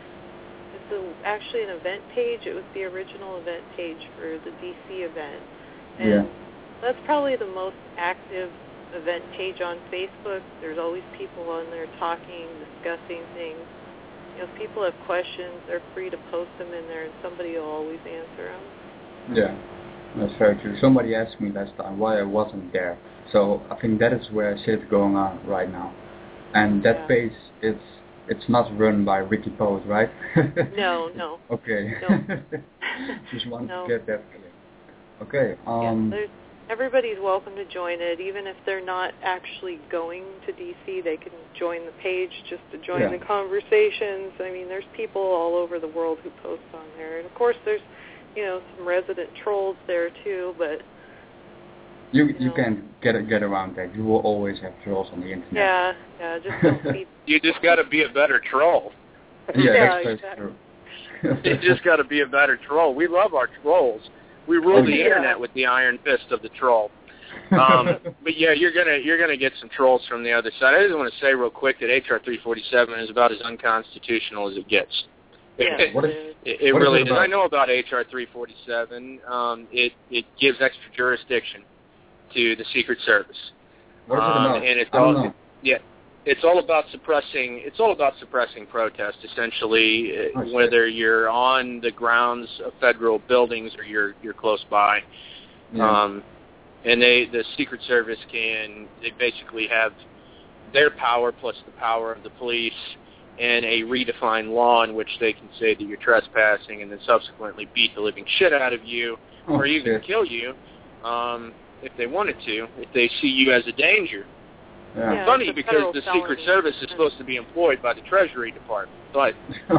It's actually an event page. It was the original event page for the DC event. And that's probably the most active event page on Facebook. There's always people on there talking, discussing things. If people have questions, they're free to post them in there, and somebody will always answer them. Yeah, that's very true. Somebody asked me last time why I wasn't there. So I think that is where shit's going on right now. And that page, it's not run by Wikipoet, right? No. Okay. No. Just want to get that clear. Okay. Everybody's welcome to join it. Even if they're not actually going to DC, they can join the page just to join the conversations. I mean, there's people all over the world who post on there. And, of course, there's, some resident trolls there, too, but... You can get around that. You will always have trolls on the internet. Yeah, just don't feed... You just got to be a better troll. That's exactly. True. You just got to be a better troll. We love our trolls. We rule the internet with the iron fist of the troll. But yeah, you're gonna get some trolls from the other side. I just want to say real quick that HR 347 is about as unconstitutional as it gets. It really is. I know about HR 347. It gives extra jurisdiction to the Secret Service. What is it about? And it's all about suppressing. It's all about suppressing protest, essentially, whether you're on the grounds of federal buildings or you're close by. Yeah. And the Secret Service they basically have their power plus the power of the police and a redefined law in which they can say that you're trespassing and then subsequently beat the living shit out of you or even kill you if they wanted to, if they see you as a danger. Yeah. It's funny because the Secret Service is supposed to be employed by the Treasury Department, but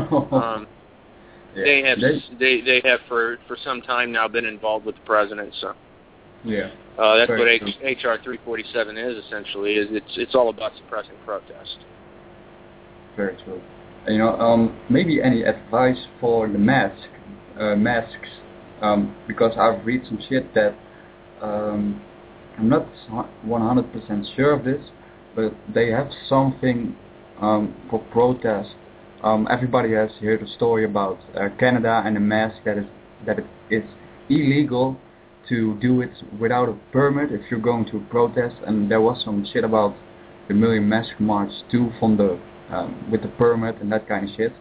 they have for some time now been involved with the president. So that's what HR 347 is essentially. It's all about suppressing protest. Very true. Maybe any advice for the masks? Because I've read some shit that I'm not 100% sure of this. But they have something for protest. Everybody has heard a story about Canada and a mask that it is illegal to do it without a permit if you're going to protest. And there was some shit about the Million Mask March too, from with the permit and that kind of shit.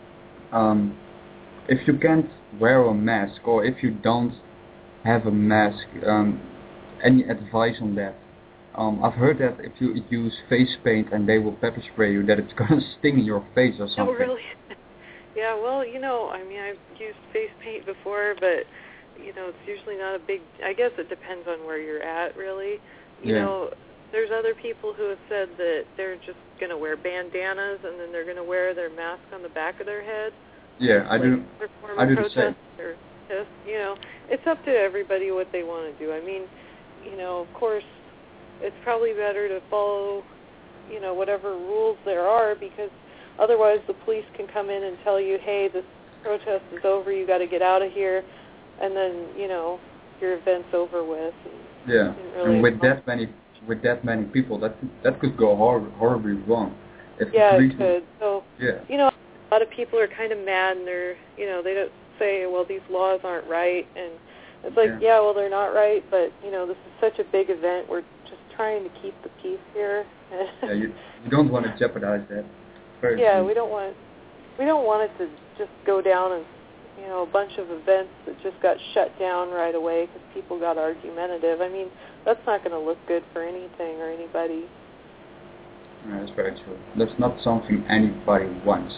If you can't wear a mask or if you don't have a mask, any advice on that? I've heard that if you use face paint and they will pepper spray you, that it's going to sting your face or something. Oh, really? Yeah, well, I've used face paint before, but, it's usually not a big... I guess it depends on where you're at, really. You know, there's other people who have said that they're just going to wear bandanas and then they're going to wear their mask on the back of their head. Yeah, I do the same. It's up to everybody what they want to do. I mean, of course... It's probably better to follow, whatever rules there are, because otherwise the police can come in and tell you, hey, this protest is over, you got to get out of here, and then, your event's over with. And with that many people, that could go horribly wrong. It could. So, a lot of people are kind of mad, and they're, they don't say, well, these laws aren't right, and it's like, well, they're not right, but, this is such a big event, we're just trying to keep the peace here. You don't want to jeopardize that. We don't want it to just go down a bunch of events that just got shut down right away because people got argumentative. I mean, that's not going to look good for anything or anybody. Yeah, that's very true. That's not something anybody wants.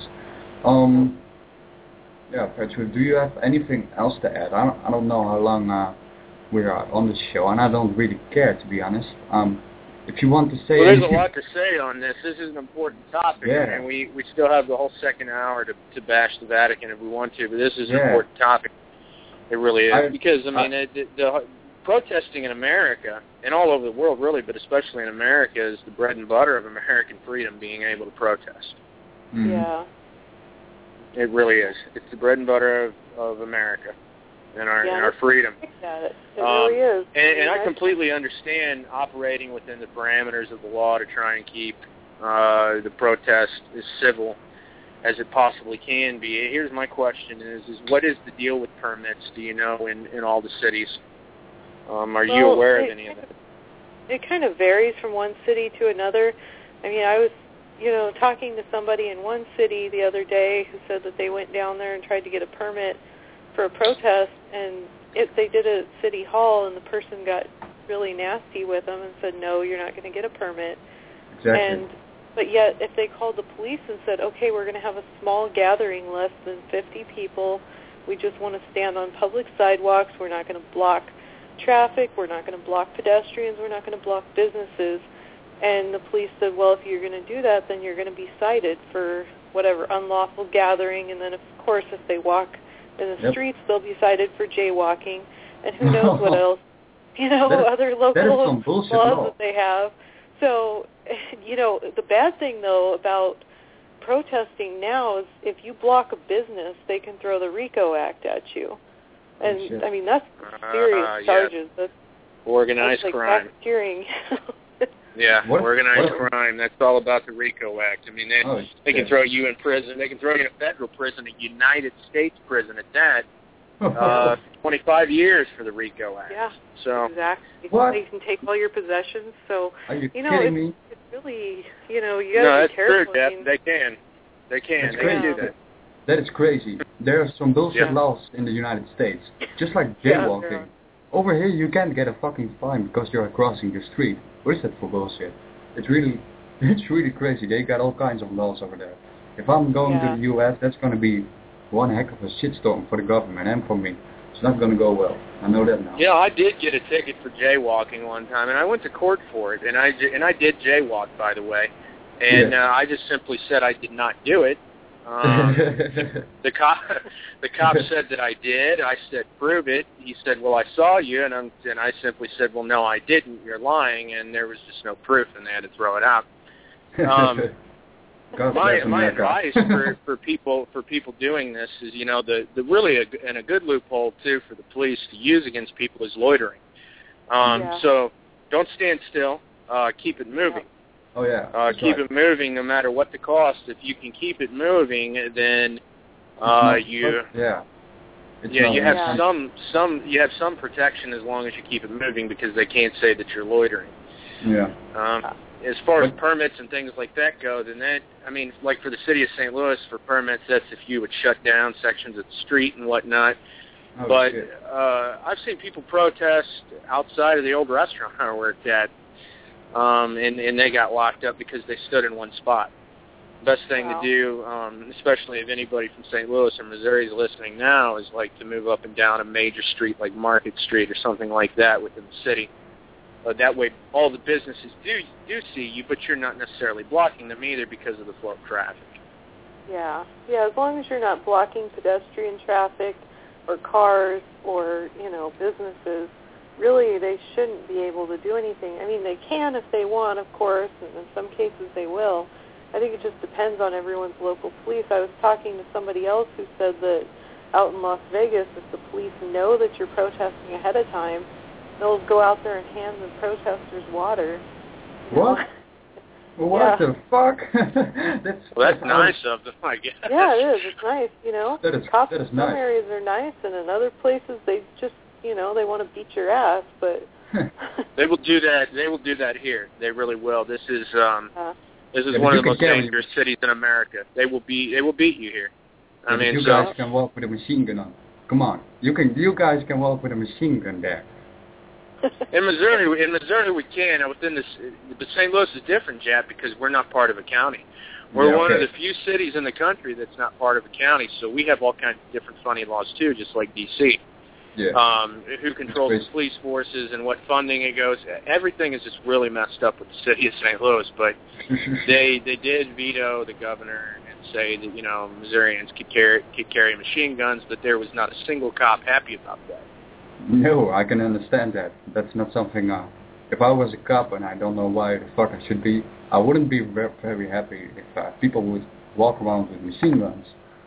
Yeah, very true. Do you have anything else to add? I don't know how long we are on the show, and I don't really care, to be honest. If you want to say there's anything... a lot to say on this. This is an important topic, yeah. and we still have the whole second hour to bash the Vatican if we want to, but this is an important topic. It really is. Because, the protesting in America, and all over the world really, but especially in America, is the bread and butter of American freedom, being able to protest. Mm-hmm. Yeah. It really is. It's the bread and butter of America and our freedom. It really is. And I completely understand operating within the parameters of the law to try and keep the protest as civil as it possibly can be. Here's my question is what is the deal with permits, do you know, in all the cities? Are you aware of any of that? It kind of varies from one city to another. I mean, I was, talking to somebody in one city the other day who said that they went down there and tried to get a permit for a protest, and they did it at City Hall, and the person got really nasty with them and said, no, you're not going to get a permit. Exactly. But yet, if they called the police and said, okay, we're going to have a small gathering, less than 50 people, we just want to stand on public sidewalks, we're not going to block traffic, we're not going to block pedestrians, we're not going to block businesses. And the police said, well, if you're going to do that, then you're going to be cited for whatever unlawful gathering. And then, of course, if they walk in the streets, they'll be cited for jaywalking. And who knows what else, other local laws that they have. So, the bad thing, though, about protesting now is if you block a business, they can throw the RICO Act at you. And, I mean, that's serious charges. That's organized crime. Racketeering. Yeah, organized crime. That's all about the RICO Act. I mean, they can throw you in prison. They can throw you in a federal prison, a United States prison at that. 25 years for the RICO Act. Yeah, so exactly. What? They can take all your possessions. So, are you kidding me? It's really, you got to be careful. No, that's true, Deb. They can do that. That is crazy. There are some bullshit laws in the United States, just like jaywalking. Over here, you can't get a fucking fine because you're crossing the street. What is that for bullshit? It's really crazy. They got all kinds of laws over there. If I'm going to the U.S., that's going to be one heck of a shitstorm for the government and for me. It's not going to go well. I know that now. Yeah, I did get a ticket for jaywalking one time, and I went to court for it, and I did jaywalk, by the way, and I just simply said I did not do it. The cop said that I did. I said, prove it. He said, well, I saw you, and I simply said, well, no, I didn't. You're lying, and there was just no proof, and they had to throw it out. My advice for people doing this is, the really a good loophole too for the police to use against people is loitering. So don't stand still. Keep it moving. Oh yeah. Keep it moving no matter what the cost. If you can keep it moving, then you have some protection as long as you keep it moving because they can't say that you're loitering. Yeah. As far as permits and things like that go, then like for the city of St. Louis for permits, that's if you would shut down sections of the street and whatnot. Oh, but shit. I've seen people protest outside of the old restaurant I worked at, and they got locked up because they stood in one spot. Best thing to do, especially if anybody from St. Louis or Missouri is listening now, is like to move up and down a major street like Market Street or something like that within the city. That way all the businesses do see you, but you're not necessarily blocking them either because of the flow of traffic. Yeah, as long as you're not blocking pedestrian traffic or cars or, businesses, really they shouldn't be able to do anything. I mean, they can if they want, of course, and in some cases they will. I think it just depends on everyone's local police. I was talking to somebody else who said that out in Las Vegas, if the police know that you're protesting ahead of time, they'll go out there and hand the protesters water. What? What the fuck? that's nice of them, I guess. Yeah, it is. It's nice, Cops in some areas are nice, and in other places they just, they want to beat your ass, but... They will do that. They will do that here. They really will. This is one of the most dangerous cities in America. They will beat you here. I mean, you guys can walk with a machine gun on. Come on, you guys can walk with a machine gun there. In Missouri we can. But St. Louis is different, Jap, because we're not part of a county. We're one of the few cities in the country that's not part of a county, so we have all kinds of different funny laws too, just like D.C. Yeah. Who controls the police forces and what funding it goes. Everything is just really messed up with the city of St. Louis, but they did veto the governor and say that, you know, Missourians could carry machine guns, but there was not a single cop happy about that. No, I can understand that. That's not something... if I was a cop, and I don't know why the fuck I should be, I wouldn't be very happy if people would walk around with machine guns.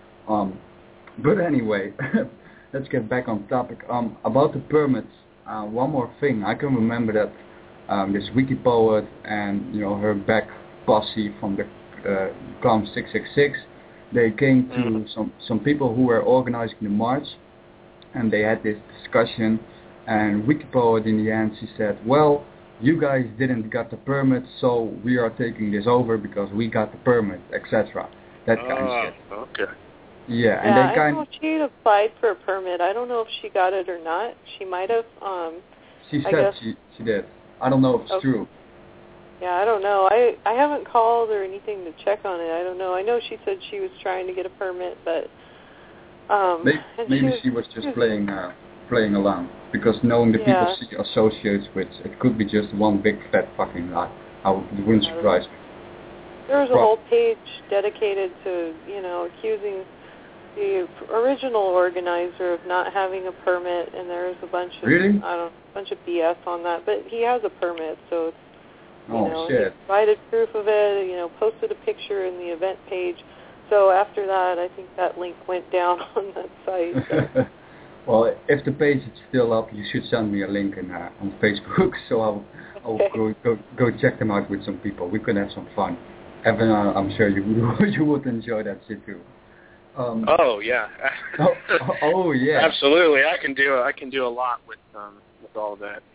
But anyway, let's get back on topic. About the permits, one more thing. I can remember that this wiki poet and, you know, her back posse from the COM 666, they came to some people who were organizing the march, and they had this discussion, and wiki poet in the end, she said, well, you guys didn't get the permit, so we are taking this over because we got the permit, etc. That kind of shit. Okay. Yeah, and they I know she had applied for a permit. I don't know if she got it or not. She might have. She said she did. I don't know if it's true. Yeah, I don't know. I haven't called or anything to check on it. I don't know. I know she said she was trying to get a permit, but maybe she was just playing along, because knowing the people she associates with, it could be just one big fat fucking lie. It wouldn't surprise me. There was a whole page dedicated to, you know, accusing the original organizer of not having a permit, and there was a bunch of BS on that. But he has a permit, so it's, you know, he provided proof of it. You know, posted a picture in the event page. So after that, I think that link went down on that site. So. Well, if the page is still up, you should send me a link on Facebook, so I'll go check them out with some people. We could have some fun. Evan, I'm sure you would enjoy that shit too. Oh yeah. Oh yeah. Absolutely, I can do a lot with all of that.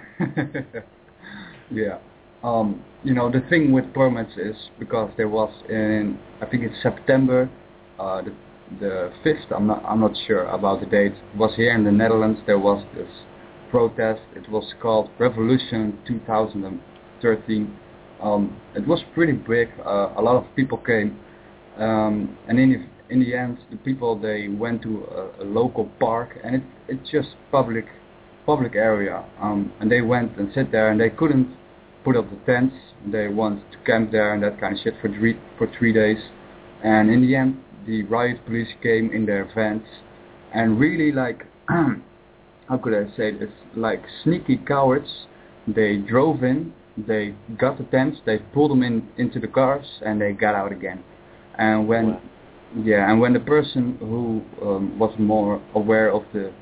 Yeah. You know, the thing with permits is because there was I think it's September, the 5th. I'm not sure about the date. It was here in the Netherlands. There was this protest. It was called Revolution 2013. It was pretty big. A lot of people came, and in the end, the people, they went to a local park, and it's just public area. And they went and sat there, and they couldn't put up the tents. They wanted to camp there and that kind of shit for 3 days. And in the end, the riot police came in their vans, and really, like, how could I say this? Like sneaky cowards. They drove in. They got the tents, they pulled them into the cars, and they got out again. And when the person who was more aware of the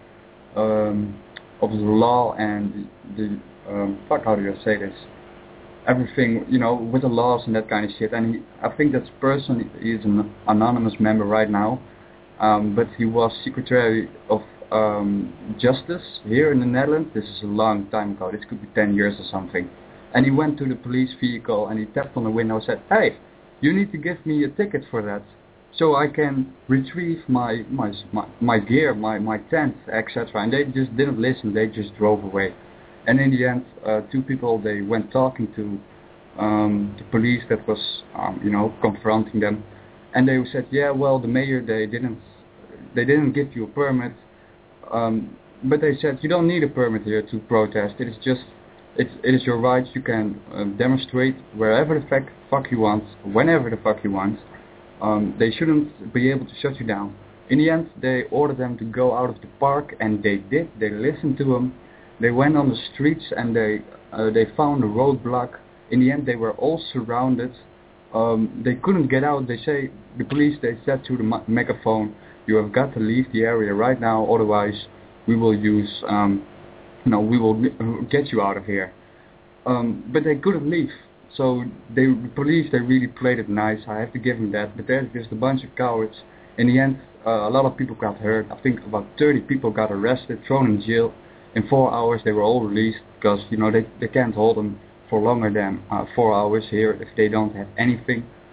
law and the how do you say this? Everything, you know, with the laws and that kind of shit. And I think that person is an anonymous member right now, but he was Secretary of Justice here in the Netherlands. This is a long time ago. This could be 10 years or something. And he went to the police vehicle and he tapped on the window and said, hey, you need to give me a ticket for that so I can retrieve my gear, my tent, etc. And they just didn't listen. They just drove away. And in the end, 2 people, they went talking to the police that was, you know, confronting them. And they said, yeah, well, the mayor, they didn't give you a permit. But they said, you don't need a permit here to protest. It is your right. You can demonstrate wherever the fuck you want, whenever the fuck you want. They shouldn't be able to shut you down. In the end, they ordered them to go out of the park, and they did. They listened to them. They went on the streets, and they found a roadblock. In the end, they were all surrounded. They couldn't get out. The police said to the megaphone, you have got to leave the area right now, otherwise we will use... we will get you out of here. But they couldn't leave. So the police, they really played it nice. I have to give them that. But there's just a bunch of cowards. In the end, a lot of people got hurt. I think about 30 people got arrested, thrown in jail. In 4 hours, they were all released because, you know, they can't hold them for longer than 4 hours here if they don't have anything.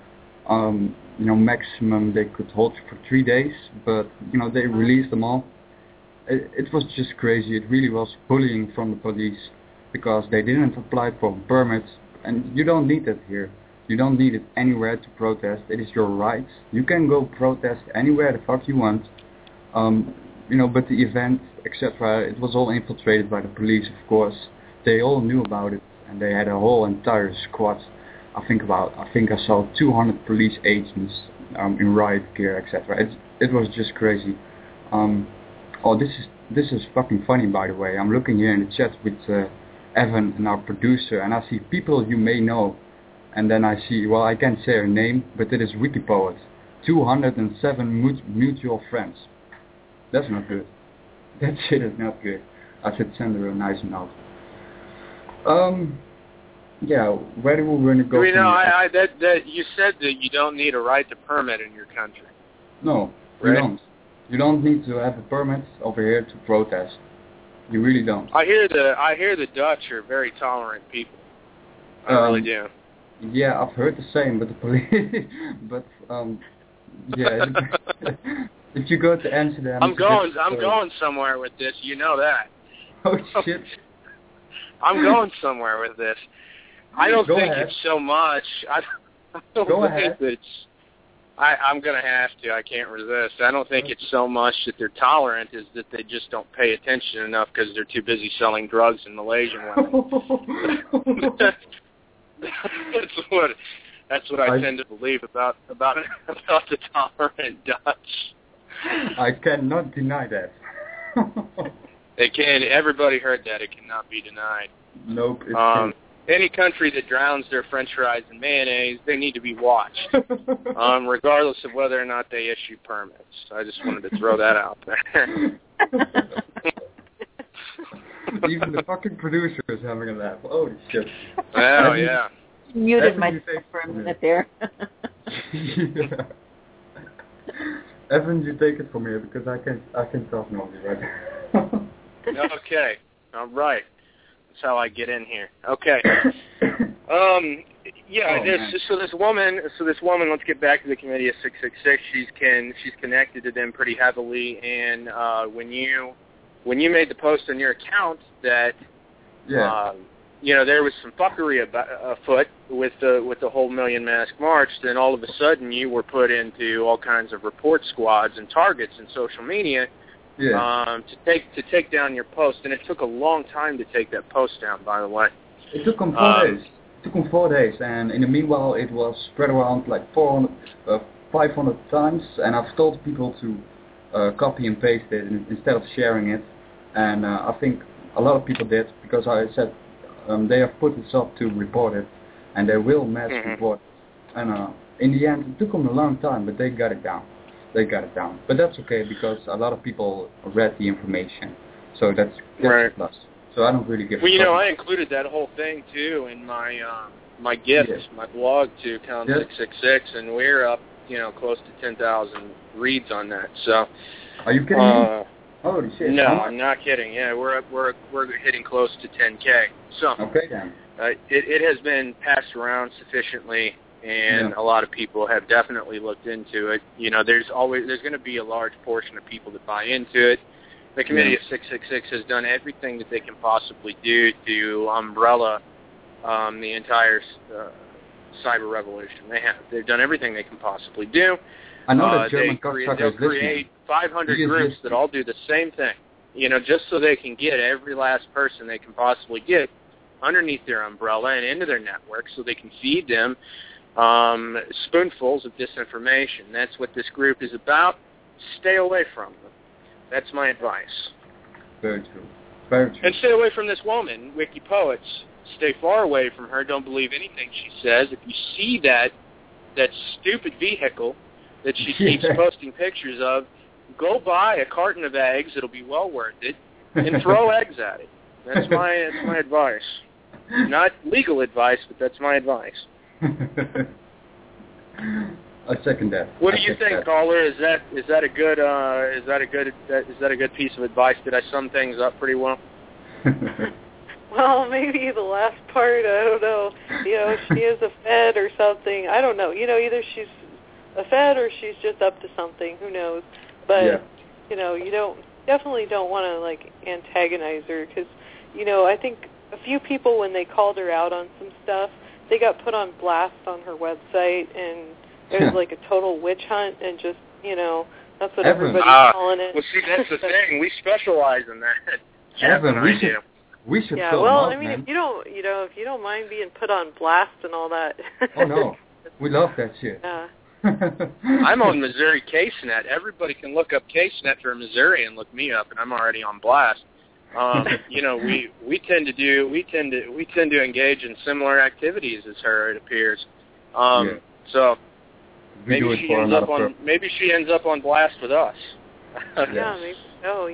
Maximum they could hold you for 3 days, but they released them all. It was just crazy. It really was bullying from the police because they didn't apply for permits, and you don't need it here. You don't need it anywhere to protest. It is your right. You can go protest anywhere the fuck you want. But the event, etc., it was all infiltrated by the police, of course. They all knew about it, and they had a whole entire squad. I think I saw 200 police agents in riot gear, etc. It was just crazy. This is fucking funny, by the way. I'm looking here in the chat with Evan and our producer, and I see people you may know. And then I see, well, I can't say her name, but it is Wikipoet. 207 mutual friends. That's not good. That shit is not good. I should send her a nice note. Yeah, where do we want to go? That you said that you don't need a right to permit in your country. No, right? You don't. You don't need to have a permit over here to protest. You really don't. I hear the Dutch are very tolerant people. I really do. Yeah, I've heard the same, but the police, yeah. If you go to Amsterdam, I'm going somewhere with this. You know that. Oh shit. I'm going somewhere with this. I don't think ahead. it's so much. I don't go think ahead. that it's. I'm going to have to. I can't resist. I don't think it's so much that they're tolerant as that they just don't pay attention enough because they're too busy selling drugs in Malaysian women. That's what I tend to believe about the tolerant Dutch. I cannot deny that. They can. Everybody heard that. It cannot be denied. Nope. It's true. Any country that drowns their French fries in mayonnaise, they need to be watched, regardless of whether or not they issue permits. I just wanted to throw that out there. Even the fucking producer is having a laugh. Holy shit. Oh, yeah. Muted myself for a minute there. Yeah. Evan, you take it from here because I can talk normally right now. Okay. All right. That's how I get in here. Okay. So this woman, let's get back to the Committee of 666. She's connected to them pretty heavily, and when you made the post on your account that there was some fuckery afoot with the whole Million Mask March, then all of a sudden you were put into all kinds of report squads and targets in social media. Yeah. To take down your post, and it took a long time to take that post down, by the way. It took them 4 days. It took them 4 days, and in the meanwhile, it was spread around like 500 times, and I've told people to copy and paste it instead of sharing it, and I think a lot of people did, because I said they have put this up to report it, and they will mass report it, and in the end, it took them a long time, but they got it down. But that's okay because a lot of people read the information, so that's right. A plus. So I don't really give. Well, I included that whole thing too in my my gift, my blog to Count 666, and we're up, close to 10,000 reads on that. So. Are you kidding me? Holy shit! No, I'm not kidding. Yeah, we're hitting close to 10K. So. Okay then. It has been passed around sufficiently. And a lot of people have definitely looked into it. There's going to be a large portion of people that buy into it. The Committee of 666 has done everything that they can possibly do to umbrella the entire cyber revolution. They've done everything they can possibly do. I know that German they'll create 500 groups that all do the same thing. Just so they can get every last person they can possibly get underneath their umbrella and into their network, so they can feed them spoonfuls of disinformation. That's what this group is about. Stay away from them. That's my advice. Very true. Very true. And stay away from this woman, Wikipoets. Stay far away from her. Don't believe anything she says. If you see that stupid vehicle that she keeps posting pictures of, go buy a carton of eggs. It'll be well worth it, and throw eggs at it. That's my advice. Not legal advice, but that's my advice. I second that. What do you think, caller? Is that a good piece of advice? Did I sum things up pretty well? Well, maybe the last part, I don't know. She is a Fed or something. I don't know. Either she's a Fed or she's just up to something. Who knows? But, you definitely don't want to, antagonize her because, I think a few people, when they called her out on some stuff, they got put on blast on her website, and there's, a total witch hunt, and just, that's what everybody's calling it. Well, see, that's the thing. We specialize in that. Evan, we should fill well, them out, if you don't, if you don't mind being put on blast and all that. Oh no, we love that shit. Yeah. I'm on Missouri CaseNet. Everybody can look up CaseNet for Missouri and look me up, and I'm already on blast. We tend to engage in similar activities as her. It appears. So maybe she ends up on blast with us. Yeah, maybe so.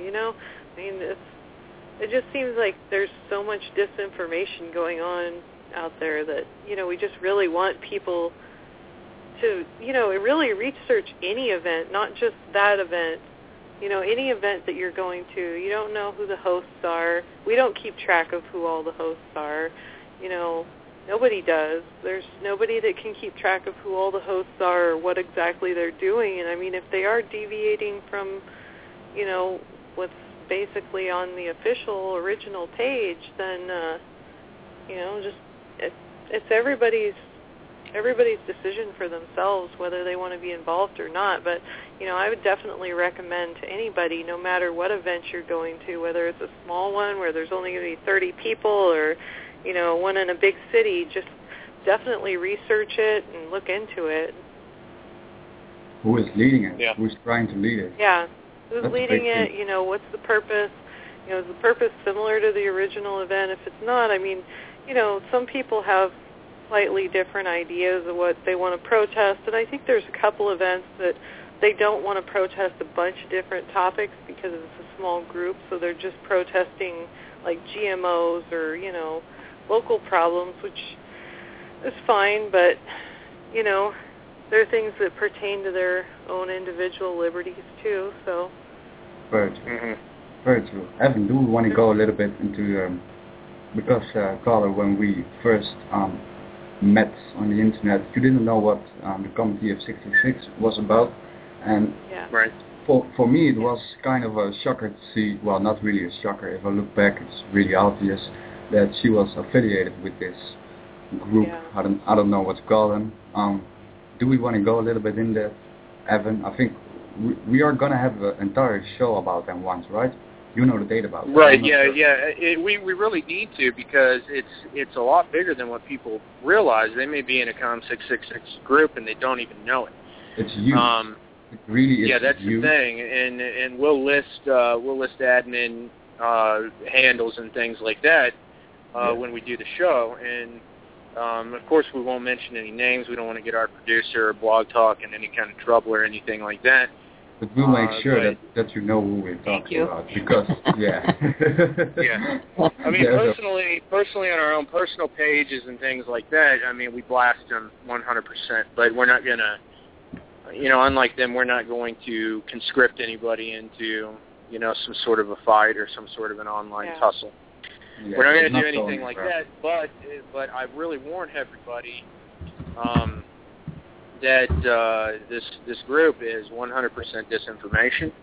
It just seems like there's so much disinformation going on out there that, we just really want people to, really research any event, not just that event. Any event that you're going to, you don't know who the hosts are. We don't keep track of who all the hosts are. Nobody does. There's nobody that can keep track of who all the hosts are or what exactly they're doing. And, if they are deviating from, what's basically on the official original page, then it's everybody's decision for themselves whether they want to be involved or not. But I would definitely recommend to anybody, no matter what event you're going to, whether it's a small one where there's only going to be 30 people or one in a big city, just definitely research it and look into it. Who is leading it? Yeah. Who's trying to lead it? Yeah. Who's leading it? What's the purpose? Is the purpose similar to the original event? If it's not, some people have slightly different ideas of what they want to protest, and I think there's a couple events that they don't want to protest a bunch of different topics because it's a small group, so they're just protesting like GMOs or, local problems, which is fine, but, there are things that pertain to their own individual liberties too, so. Very true. Very true. Evan, do we want to go a little bit into, because, Carla, when we first met on the internet, you didn't know what the Committee of 66 was about, and right. For me it was kind of a shocker to see, well, not really a shocker, if I look back it's really obvious that she was affiliated with this group. I don't know what's called them. Do we want to go a little bit in that, Evan? I think we are going to have an entire show about them once, right? You know the date about them. Right, we really need to, because it's a lot bigger than what people realize. They may be in a COM 666 group and they don't even know it. It's you. It really is. Yeah, that's you. the thing, and we'll list admin handles and things like that when we do the show, and of course we won't mention any names. We don't want to get our producer or Blog Talk in any kind of trouble or anything like that. But we'll make sure that you know who we're talking about, because yeah. Personally on our own personal pages and things like that, we blast them 100%, but we're not gonna. Unlike them, we're not going to conscript anybody into, some sort of a fight or some sort of an online tussle. Yeah, we're not going to do anything like that. But I really warn everybody that this group is 100% disinformation.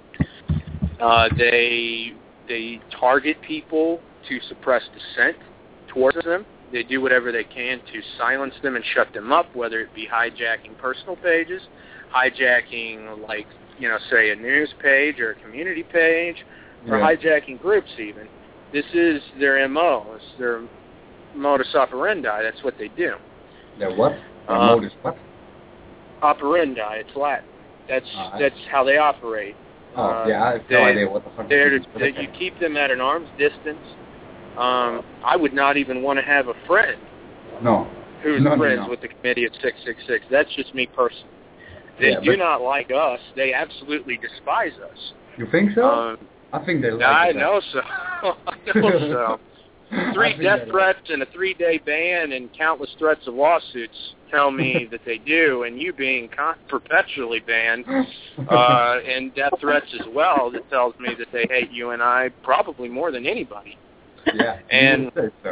They target people to suppress dissent towards them. They do whatever they can to silence them and shut them up, whether it be hijacking personal pages, hijacking, say a news page or a community page, or hijacking groups even. This is their MO. It's their modus operandi. That's what they do. Their what? Their modus what? Operandi. It's Latin. That's how they operate. I have no idea what the fuck it is. You keep them at an arm's distance. I would not even want to have a friend who's friends with the Committee of 666. That's just me personally. They do not like us. They absolutely despise us. You think so? I think they like us. I know so. I know so. 3 death threats and a 3-day ban and countless threats of lawsuits tell me that they do, and you being perpetually banned and death threats as well, that tells me that they hate you and I probably more than anybody. Yeah, and so.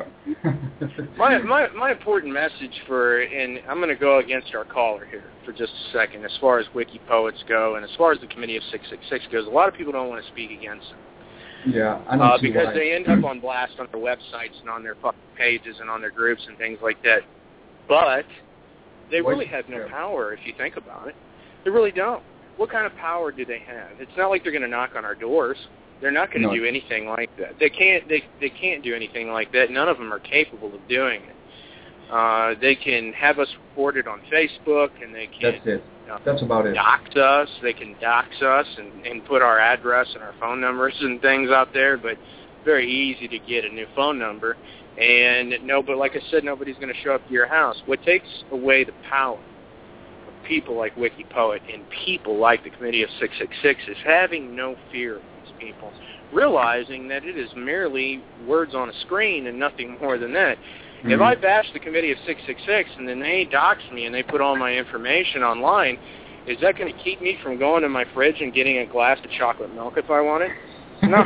my important message and I'm going to go against our caller here for just a second, as far as Wiki Poets go, and as far as the Committee of 666 goes, a lot of people don't want to speak against them. Yeah, I don't see because why. they end up on blast on their websites and on their fucking pages and on their groups and things like that. But they really have no power if you think about it. They really don't. What kind of power do they have? It's not like they're going to knock on our doors. They're not going to do anything like that. They can't do anything like that. None of them are capable of doing it. They can have us reported on Facebook, and they can. That's it. That's about it. Dox us. They can dox us and put our address and our phone numbers and things out there. But very easy to get a new phone number. And but like I said, nobody's going to show up to your house. What takes away the power of people like WikiPoet and people like the Committee of 666 is having no fear of these people, realizing that it is merely words on a screen and nothing more than that. Mm-hmm. If I bash the Committee of 666 and then they dox me and they put all my information online, is that going to keep me from going to my fridge and getting a glass of chocolate milk if I want it? No.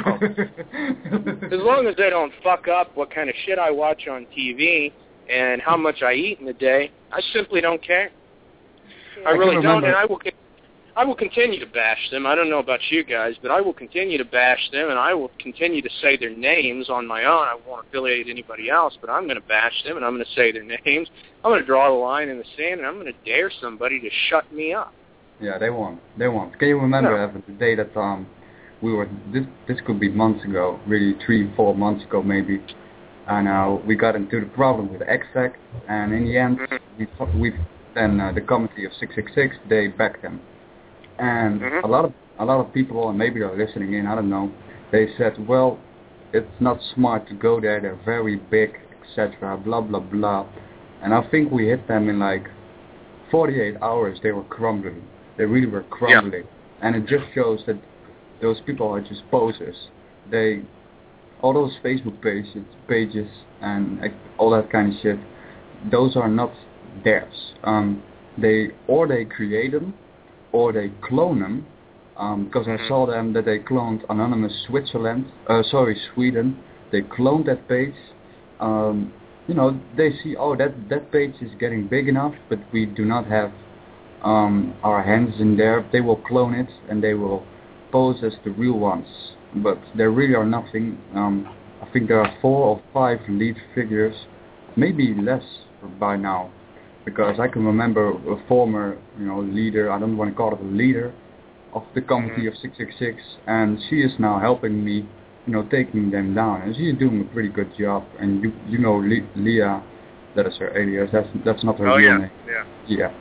As long as they don't fuck up what kind of shit I watch on TV and how much I eat in a day, I simply don't care. I really don't, and I will continue to bash them. I don't know about you guys, but I will continue to bash them, and I will continue to say their names on my own. I won't affiliate anybody else, but I'm going to bash them, and I'm going to say their names. I'm going to draw the line in the sand, and I'm going to dare somebody to shut me up. Yeah, they won't. They won't. Can you remember Evan, the day that we were, this could be months ago, really 3-4 months ago maybe, and we got into the problem with Exec, and in the end, then the Committee of 666, they backed them. And a lot of people, and maybe they're listening in, I don't know, they said, well, it's not smart to go there, they're very big, etc., blah, blah, blah. And I think we hit them in like 48 hours, they were crumbling. They really were crumbling. Yeah. And it just shows that those people are just posers. All those Facebook pages and all that kind of shit, those are not theirs. They create them, or they clone them, because I saw them that they cloned Anonymous Sweden. They cloned that page. They see, that page is getting big enough, but we do not have our hands in there. They will clone it, and they will pose as the real ones. But there really are nothing. I think there are 4 or 5 lead figures, maybe less by now. Because I can remember a former, leader, I don't want to call it a leader, of the Committee of 666, and she is now helping me, taking them down. And she's doing a pretty good job. And Leah, that is her alias. That's not her real name. Yeah.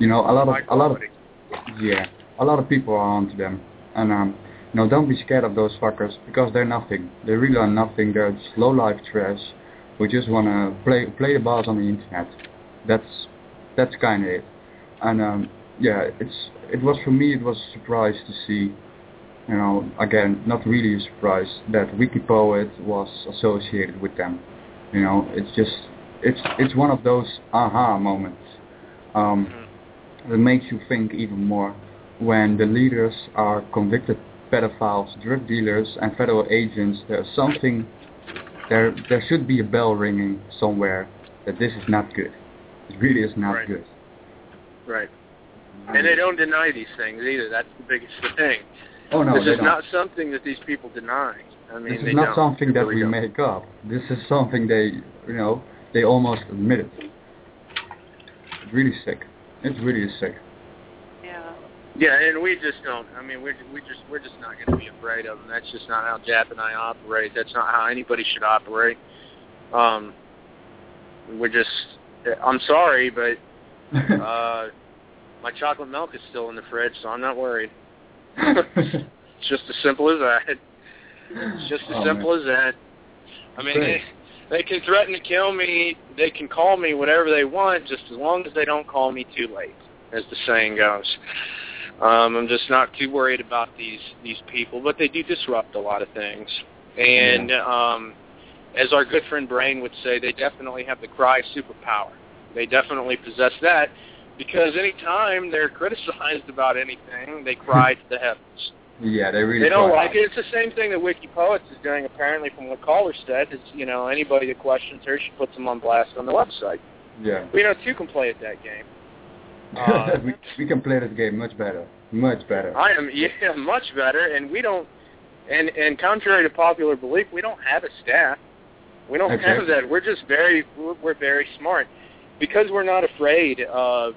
A lot of people are onto them. And don't be scared of those fuckers, because they're nothing. They really are nothing. They're just low-life trash who just want to play the boss on the internet. That's kind of it. And it was, for me, it was a surprise to see, again, not really a surprise that WikiPoet was associated with them. It's one of those aha moments that makes you think even more when the leaders are convicted pedophiles, drug dealers, and federal agents. There should be a bell ringing somewhere that this is not good. It really is not good. Right. And they don't deny these things either. That's the biggest thing. Oh, no, this is not something that these people deny. I mean, this is not something that we make up. This is something they almost admit it. It's really sick. It's really sick. Yeah, and we just don't. I mean, we're just not going to be afraid of them. That's just not how Jap and I operate. That's not how anybody should operate. I'm sorry, but my chocolate milk is still in the fridge, so I'm not worried. It's just as simple as that. It's just as simple as that. I mean, they can threaten to kill me. They can call me whatever they want, just as long as they don't call me too late, as the saying goes. I'm just not too worried about these people, but they do disrupt a lot of things. And as our good friend Brain would say, they definitely have the cry superpower. They definitely possess that, because any time they're criticized about anything, they cry to the heavens. Yeah, they really. They don't like it. It's the same thing that WikiPoets is doing, apparently, from what Caller said. Is, you know, anybody that questions her, she puts them on blast on the website. Yeah. We know two can play at that game. We can play this game much better. Much better. Much better, and we don't. And contrary to popular belief, we don't have a staff. We don't have that. We're just we're very smart because we're not afraid of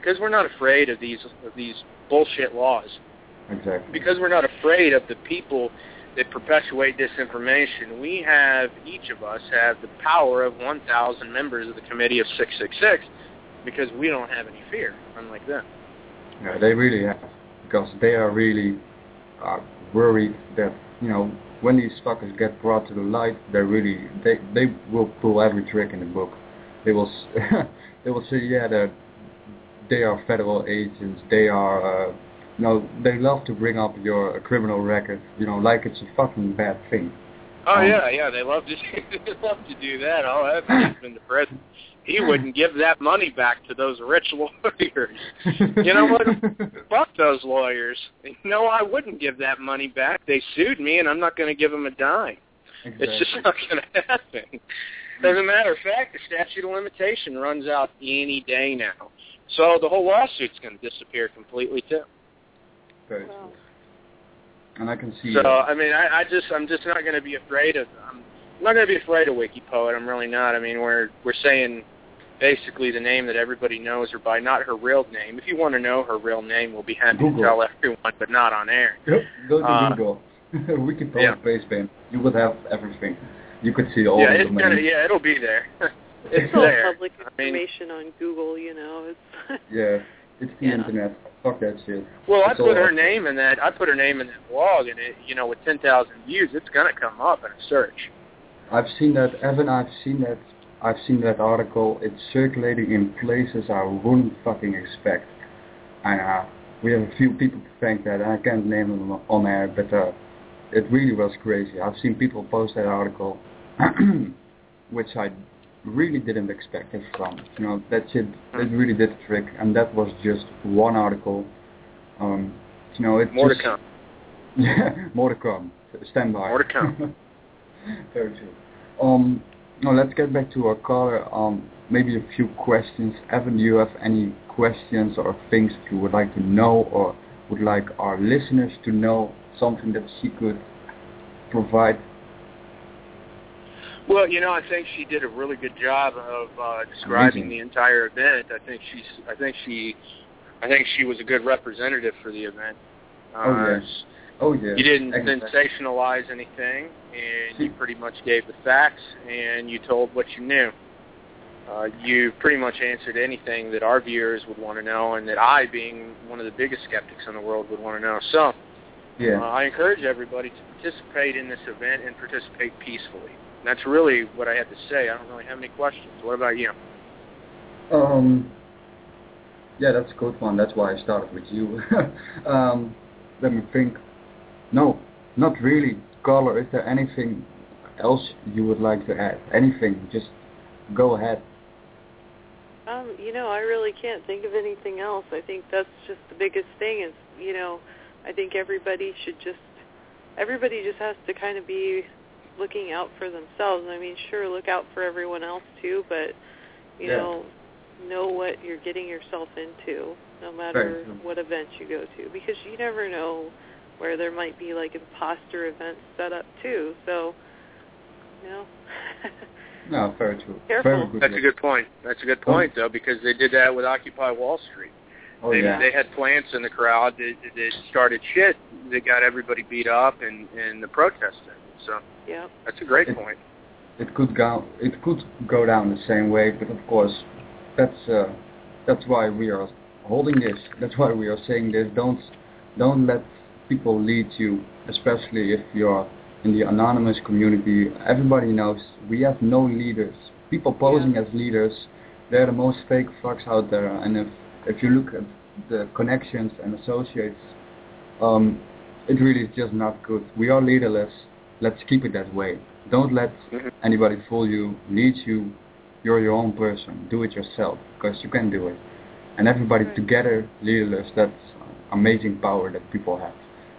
these bullshit laws. Exactly. Because we're not afraid of the people that perpetuate disinformation. Each of us have the power of 1,000 members of the Committee of 666 because we don't have any fear, unlike them. Yeah, they really have, because they are really worried that, you know, when these fuckers get brought to the light, they will pull every trick in the book. They will say, yeah, they are federal agents. They are, you know, they love to bring up your criminal record, you know, like it's a fucking bad thing. Oh yeah, they love to do that. Oh, that man's been to prison. He wouldn't give that money back to those rich lawyers. You know what? Fuck those lawyers. No, I wouldn't give that money back. They sued me, and I'm not going to give them a dime. Exactly. It's just not going to happen. As a matter of fact, the statute of limitation runs out any day now. So the whole lawsuit's going to disappear completely, too. Very true. And I can see. So I mean, I'm just not going to be afraid of. I'm not going to be afraid of WikiPoet. I'm really not. I mean, we're saying basically the name that everybody knows her by, not her real name. If you want to know her real name, we'll be happy to tell everyone, but not on air. Yep. Go to Google. WikiPoet baseband. You would have everything. You could see all the domains. It'll be there. It's all public information on Google, you know. It's it's the internet. Fuck that shit. Well, I put her name in that blog, and it, you know, with 10,000 views, it's gonna come up in a search. I've seen that, Evan. I've seen that article. It's circulating in places I wouldn't fucking expect. And we have a few people to thank that, and I can't name them on air, but it really was crazy. I've seen people post that article, which I really didn't expect it from. You know, that shit, it really did the trick, and that was just one article. You know, it's more to come. Yeah, more to come. Stand by. More to come. Very true. Now let's get back to our caller. Maybe a few questions. Evan, do you have any questions or things that you would like to know, or would like our listeners to know, something that she could provide? Well, you know, I think she did a really good job of describing the entire event. I think she was a good representative for the event. Oh yeah. You didn't sensationalize anything, and you pretty much gave the facts, and you told what you knew. You pretty much answered anything that our viewers would want to know, and that I, being one of the biggest skeptics in the world, would want to know. So, I encourage everybody to participate in this event and participate peacefully. And that's really what I have to say. I don't really have any questions. What about you? Yeah, that's a good one. That's why I started with you. Let me think. No, not really. Caller, is there anything else you would like to add? Anything? Just go ahead. You know, I really can't think of anything else. I think that's just the biggest thing is, you know, I think everybody just has to kind of be looking out for themselves. I mean, sure, look out for everyone else too, but, you know what you're getting yourself into, no matter what events you go to, because you never know where there might be like imposter events set up too. So, you know. No, very true. Careful. That's a good point. That's a good point, though, because they did that with Occupy Wall Street. They had plants in the crowd that started shit that got everybody beat up and the protesting. So that's a great point. It could go down the same way, but of course, that's why we are holding this. That's why we are saying this. Don't let people lead you, especially if you're in the anonymous community. Everybody knows we have no leaders. People posing as leaders, they're the most fake fucks out there. And if you look at the connections and associates, it really is just not good. We are leaderless. Let's keep it that way. Don't let anybody fool you, lead you. You're your own person. Do it yourself, because you can do it. And everybody together, leaderless, that's amazing power that people have.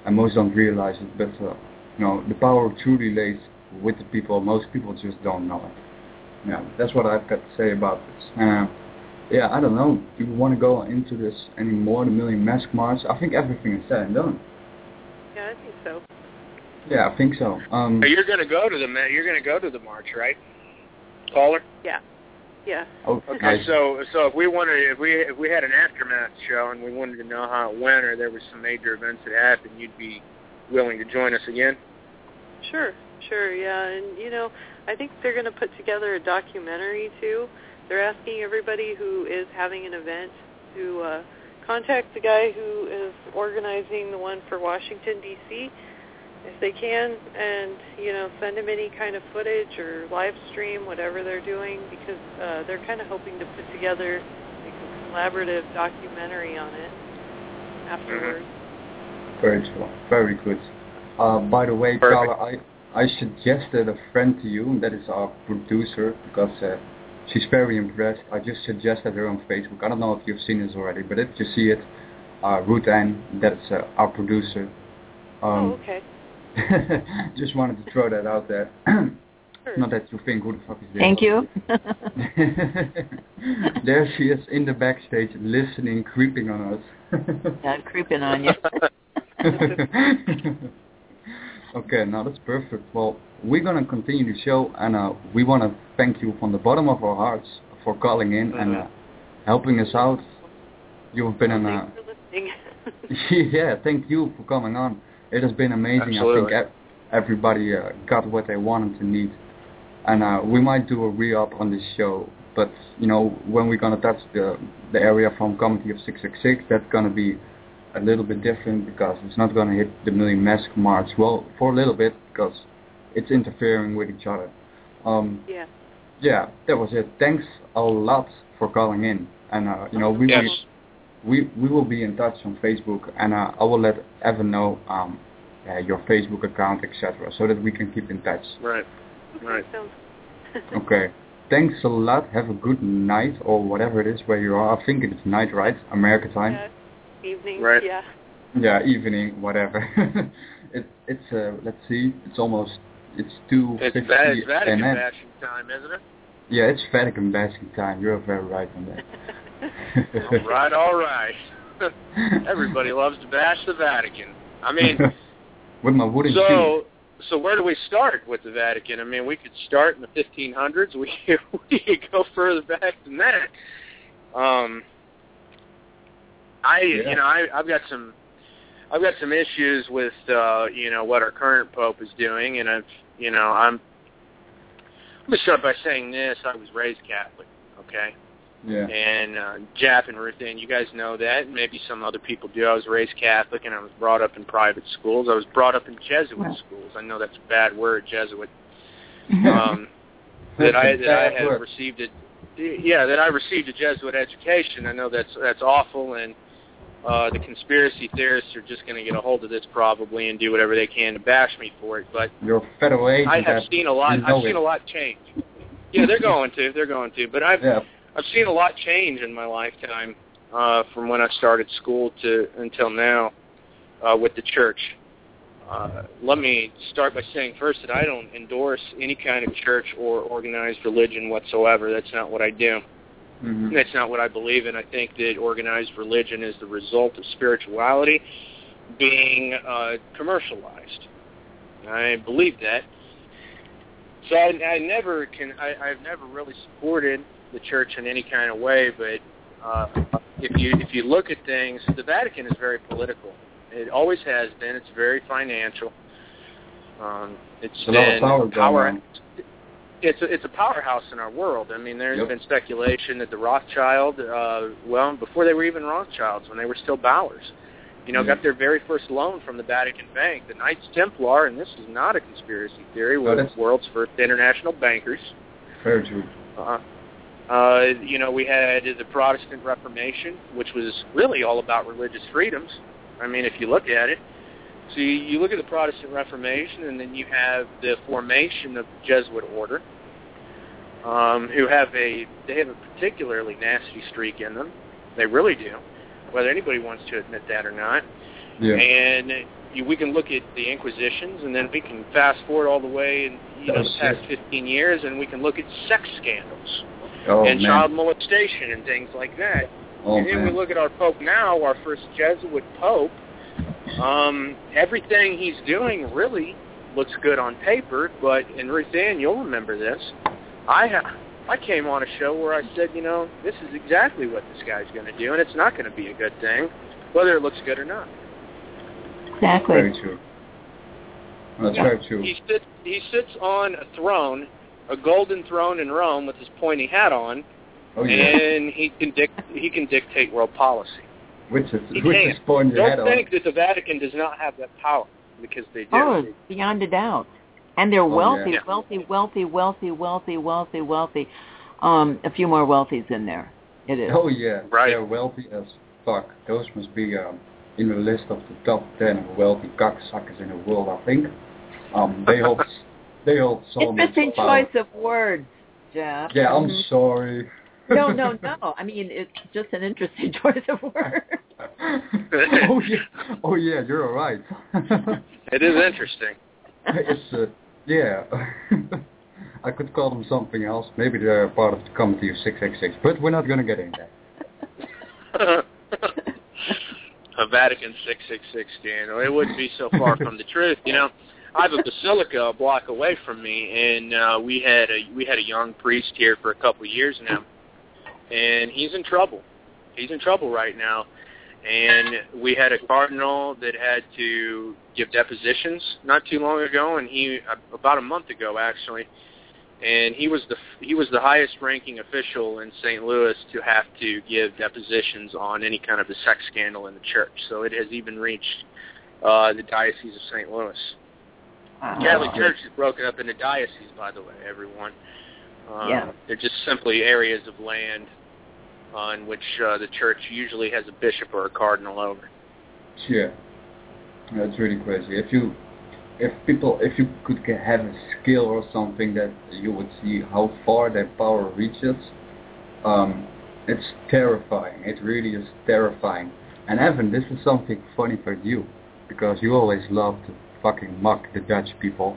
and most don't realize it. But the power truly lays with the people. Most people just don't know it. Yeah, that's what I've got to say about this. Yeah, I don't know. Do you want to go into this anymore? The Million Mask March? I think everything is said and done. Yeah, I think so. Yeah, I think so. You're going to go to the march, right, caller? Yeah. Yeah. Okay. So if we had an aftermath show and we wanted to know how it went, or there was some major events that happened, you'd be willing to join us again? Sure. Yeah, and I think they're going to put together a documentary too. They're asking everybody who is having an event to contact the guy who is organizing the one for Washington, D.C., if they can, and, send him any kind of footage or live stream, whatever they're doing, because they're kind of hoping to put together like a collaborative documentary on it afterwards. Very cool. Very good. By the way, Carla, I suggested a friend to you, and that is our producer, because she's very impressed. I just suggested her on Facebook. I don't know if you've seen this already, but if you see it, Ruth Ann, that's our producer. Okay. Just wanted to throw that out there. Sure. Not that you think, who the fuck is this? Thank you. There she is in the backstage, listening, creeping on us. Yeah, creeping on you. Okay, now that's perfect. Well, we're going to continue the show, and we want to thank you from the bottom of our hearts for calling in and helping us out. You've been Thanks for listening. Yeah, thank you for coming on. It has been amazing. Absolutely. I think everybody got what they wanted to need. And we might do a re-up on this show, but, when we're going to touch the area from Comedy of 666, that's going to be a little bit different, because it's not going to hit the Million Mask March. Well, for a little bit, because it's interfering with each other. Yeah, that was it. Thanks a lot for calling in. And, we will be in touch on Facebook, and I will let Evan know your Facebook account, etc., so that we can keep in touch. Right. Okay. Thanks a lot. Have a good night, or whatever it is where you are. I think it's night, right? America time. Yeah. Evening. Right. Yeah. Yeah, evening, whatever. It's let's see. It's 2:50 It's Vatican bashing time, isn't it? Yeah, it's Vatican bashing time. You're very right on that. All right. Everybody loves to bash the Vatican. I mean, with my wooden shoe. So where do we start with the Vatican? I mean, we could start in the 1500s. We could go further back than that. I've got some issues with what our current Pope is doing, and I'm going to start by saying this: I was raised Catholic, okay? Yeah. And Jap and Ruth Ann, you guys know that, and maybe some other people do. I was raised Catholic, and I was brought up in private schools. I was brought up in Jesuit schools. I know that's a bad word, Jesuit. That I received a Jesuit education. I know that's awful, and the conspiracy theorists are just going to get a hold of this probably and do whatever they can to bash me for it. But you're federal agent. I have seen a lot. I've seen a lot change. Yeah, they're going to. But I've seen a lot change in my lifetime from when I started school to until now with the church. Let me start by saying first that I don't endorse any kind of church or organized religion whatsoever. That's not what I do. Mm-hmm. That's not what I believe in. I think that organized religion is the result of spirituality being commercialized. I believe that. So I've never really supported the church in any kind of way, but if you look at things, the Vatican is very political. It always has been. It's very financial. It's been power. It's a powerhouse in our world. I mean, there's been speculation that the Rothschild, before they were even Rothschilds, when they were still Bowers, got their very first loan from the Vatican Bank. The Knights Templar, and this is not a conspiracy theory, were the world's first international bankers. Very true. We had the Protestant Reformation, which was really all about religious freedoms. I mean, if you look at it. So you look at the Protestant Reformation, and then you have the formation of the Jesuit order, who have a particularly nasty streak in them. They really do, whether anybody wants to admit that or not. Yeah. And we can look at the Inquisitions, and then we can fast forward all the way in the past 15 years, and we can look at sex scandals and child molestation and things like that. And then we look at our Pope now, our first Jesuit Pope. Everything he's doing really looks good on paper, but, and Ruth Ann, you'll remember this, I came on a show where I said, this is exactly what this guy's going to do, and it's not going to be a good thing, whether it looks good or not. Exactly. Very true. That's very true. He sits on a throne, a golden throne in Rome with his pointy hat on, and he can dictate world policy. Which is pointy hat on. Don't think that the Vatican does not have that power, because they do. Oh, beyond a doubt. And they're wealthy. A few more wealthies in there. It is. Oh, yeah. Right. They're wealthy as fuck. Those must be in the list of the top 10 of wealthy cocksuckers in the world, I think. They hold so much Interesting power. choice of words, Jeff. Yeah, I'm sorry. No. I mean, it's just an interesting choice of words. Oh yeah, you're right. It is interesting. It's yeah. I could call them something else. Maybe they're part of the committee of 666, but we're not going to get into that. A Vatican 666 scandal. It wouldn't be so far from the truth. I have a basilica a block away from me, and we had a young priest here for a couple of years now, and he's in trouble. He's in trouble right now. And we had a cardinal that had to give depositions not too long ago, and about a month ago actually, and he was the highest ranking official in St. Louis to have to give depositions on any kind of a sex scandal in the church. So it has even reached the Diocese of St. Louis. The Catholic Church is broken up into dioceses, by the way, everyone. They're just simply areas of land on which the church usually has a bishop or a cardinal over. Yeah, that's really crazy. If you could have a skill or something that you would see how far that power reaches, it's terrifying. It really is terrifying. And Evan, this is something funny for you, because you always love to fucking mock the Dutch people.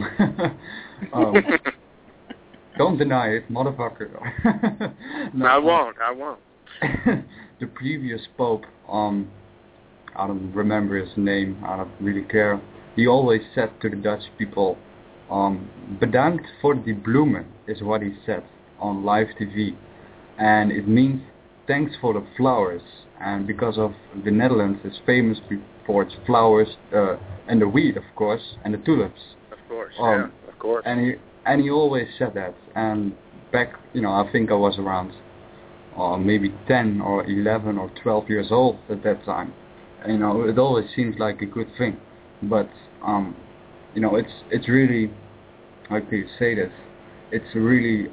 Don't deny it, motherfucker. No, I won't. The previous Pope, I don't remember his name, I don't really care. He always said to the Dutch people, bedankt voor die bloemen, is what he said on live TV. And it means thanks for the flowers. And because of the Netherlands is famous for its flowers, and the wheat, of course, and the tulips. Of course, yeah, of course. And he always said that. And back, I think I was around maybe 10 or 11 or 12 years old at that time. And, it always seems like a good thing. But, it's really, how do you say this? It's really,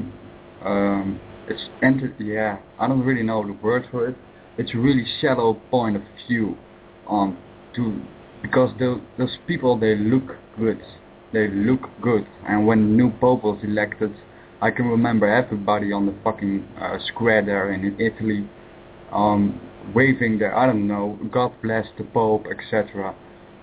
I don't really know the word for it. It's a really shallow point of view because those people, they look good. They look good. And when the new Pope was elected, I can remember everybody on the fucking square there in Italy waving their, I don't know, God bless the Pope, etc.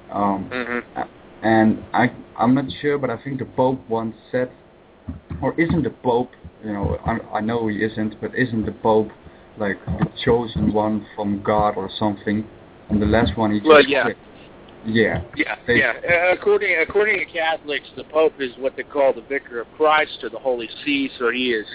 And I'm not sure, but I think the Pope once said, or isn't the Pope, I know he isn't, but isn't the Pope like the chosen one from God or something? And the last one he just quit. Yeah. According to Catholics, the Pope is what they call the Vicar of Christ or the Holy See. So he is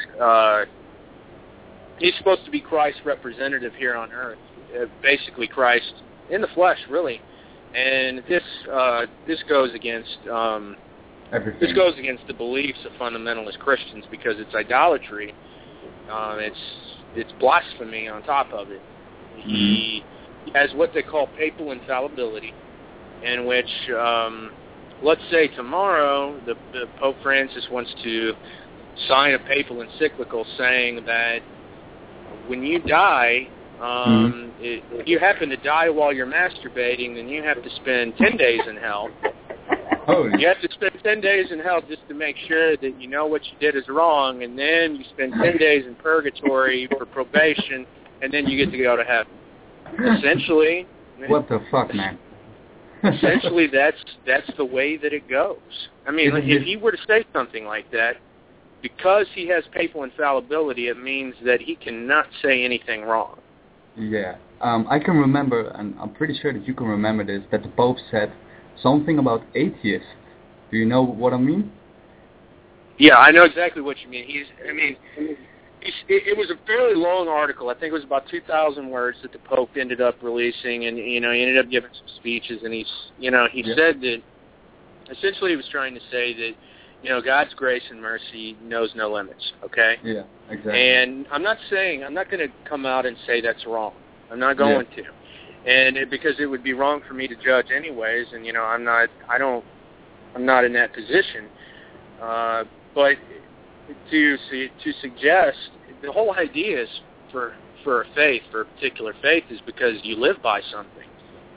he's supposed to be Christ's representative here on earth, basically Christ in the flesh, really. And this goes against everything. This goes against the beliefs of fundamentalist Christians because it's idolatry. It's blasphemy on top of it. He has what they call papal infallibility, in which, let's say tomorrow, the Pope Francis wants to sign a papal encyclical saying that when you die, if you happen to die while you're masturbating, then you have to spend 10 days in hell. You have to spend 10 days in hell just to make sure that you know what you did is wrong, and then you spend 10 days in purgatory for probation, and then you get to go to heaven. Essentially, What the fuck, man? Essentially, that's the way that it goes. I mean, if he were to say something like that, because he has papal infallibility, it means that he cannot say anything wrong. Yeah. I can remember, and I'm pretty sure that you can remember this, that the Pope said something about atheists. Do you know what I mean? Yeah, I know exactly what you mean. It was a fairly long article. I think it was about 2,000 words that the Pope ended up releasing, and he ended up giving some speeches, and he said that essentially he was trying to say that God's grace and mercy knows no limits. Okay. Yeah, exactly. And I'm not going to come out and say that's wrong. I'm not going to, and because it would be wrong for me to judge anyways, and I'm not in that position. But to suggest the whole idea is for a faith, for a particular faith, is because you live by something,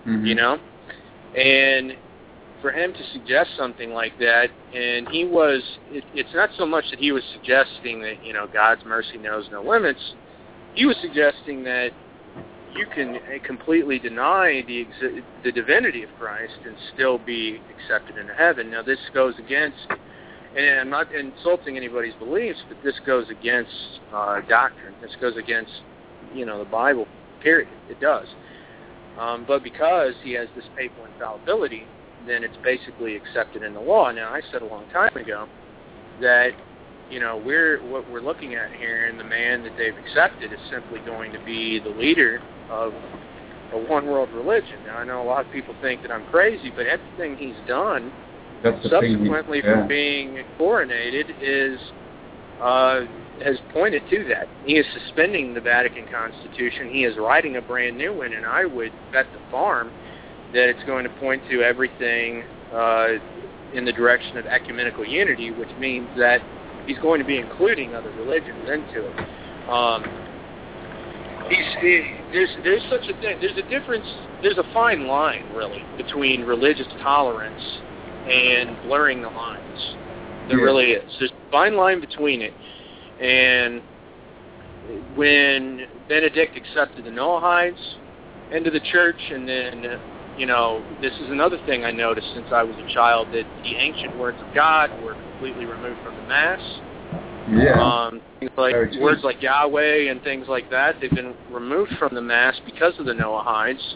and for him to suggest something like that, and it's not so much that he was suggesting that God's mercy knows no limits. He was suggesting that you can completely deny the divinity of Christ and still be accepted into heaven. Now this goes against, and I'm not insulting anybody's beliefs, but this goes against doctrine. This goes against, the Bible, period. It does. But because he has this papal infallibility, then it's basically accepted in the law. Now, I said a long time ago that, what we're looking at here, and the man that they've accepted is simply going to be the leader of a one-world religion. Now, I know a lot of people think that I'm crazy, but everything he's done subsequently from being coronated has pointed to that. He is suspending the Vatican Constitution. He is writing a brand new one, and I would bet the farm that it's going to point to everything in the direction of ecumenical unity, which means that he's going to be including other religions into it. There's such a thing. There's a difference. There's a fine line, really, between religious tolerance and blurring the lines. There really is. There's a fine line between it. And when Benedict accepted the Noahides into the church, and then, this is another thing I noticed since I was a child, that the ancient words of God were completely removed from the Mass. Yeah. Things like words like Yahweh and things like that, they've been removed from the Mass because of the Noahides.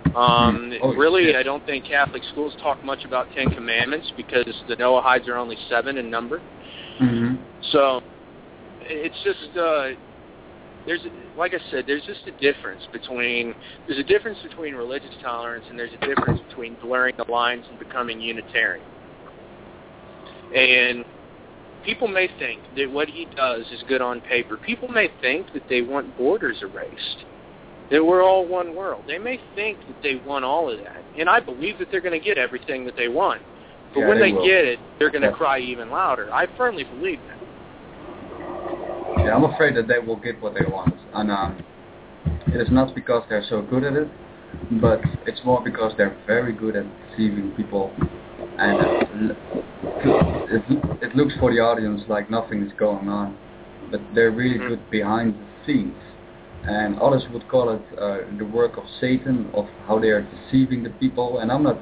I don't think Catholic schools talk much about 10 Commandments because the Noahides are only 7 in number. Mm-hmm. So it's just like I said, there's just a difference between religious tolerance, and there's a difference between blurring the lines and becoming Unitarian. And people may think that what he does is good on paper. People may think that they want borders erased, that we're all one world. They may think that they want all of that. And I believe that they're going to get everything that they want. But when they get it, they're going to cry even louder. I firmly believe that. Yeah, I'm afraid that they will get what they want. And it is not because they're so good at it, but it's more because they're very good at deceiving people. And it looks for the audience like nothing is going on, but they're really good behind the scenes. And others would call it the work of Satan, of how they are deceiving the people. And I'm not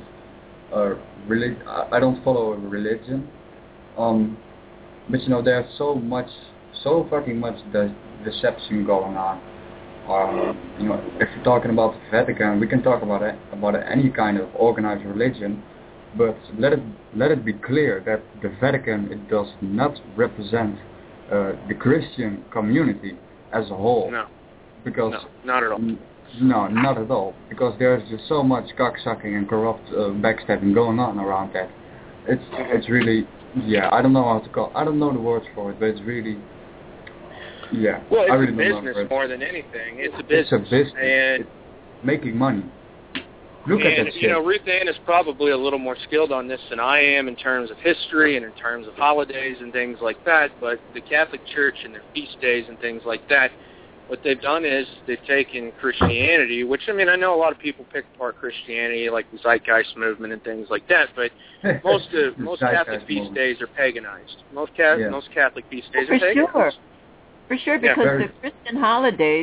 I don't follow a religion, but there's so fucking much deception going on. If you're talking about the Vatican, we can talk about any kind of organized religion, but let it be clear that the Vatican, it does not represent the Christian community as a whole. No. Because not at all. No, not at all. Because there's just so much cocksucking and corrupt backstabbing going on around that. It's really, I don't know how to call. I don't know the words for it, but it's really, Well, it's I really a business more than anything. It's a business. It's a business. And it's making money. Look at that shit. Ruth Ann is probably a little more skilled on this than I am in terms of history and in terms of holidays and things like that. But the Catholic Church and their feast days and things like that, what they've done is they've taken Christianity, which, I know a lot of people pick apart Christianity, like the Zeitgeist movement and things like that, but most Catholic feast days are paganized. Most Catholic feast days are paganized. For sure, because the Christian holidays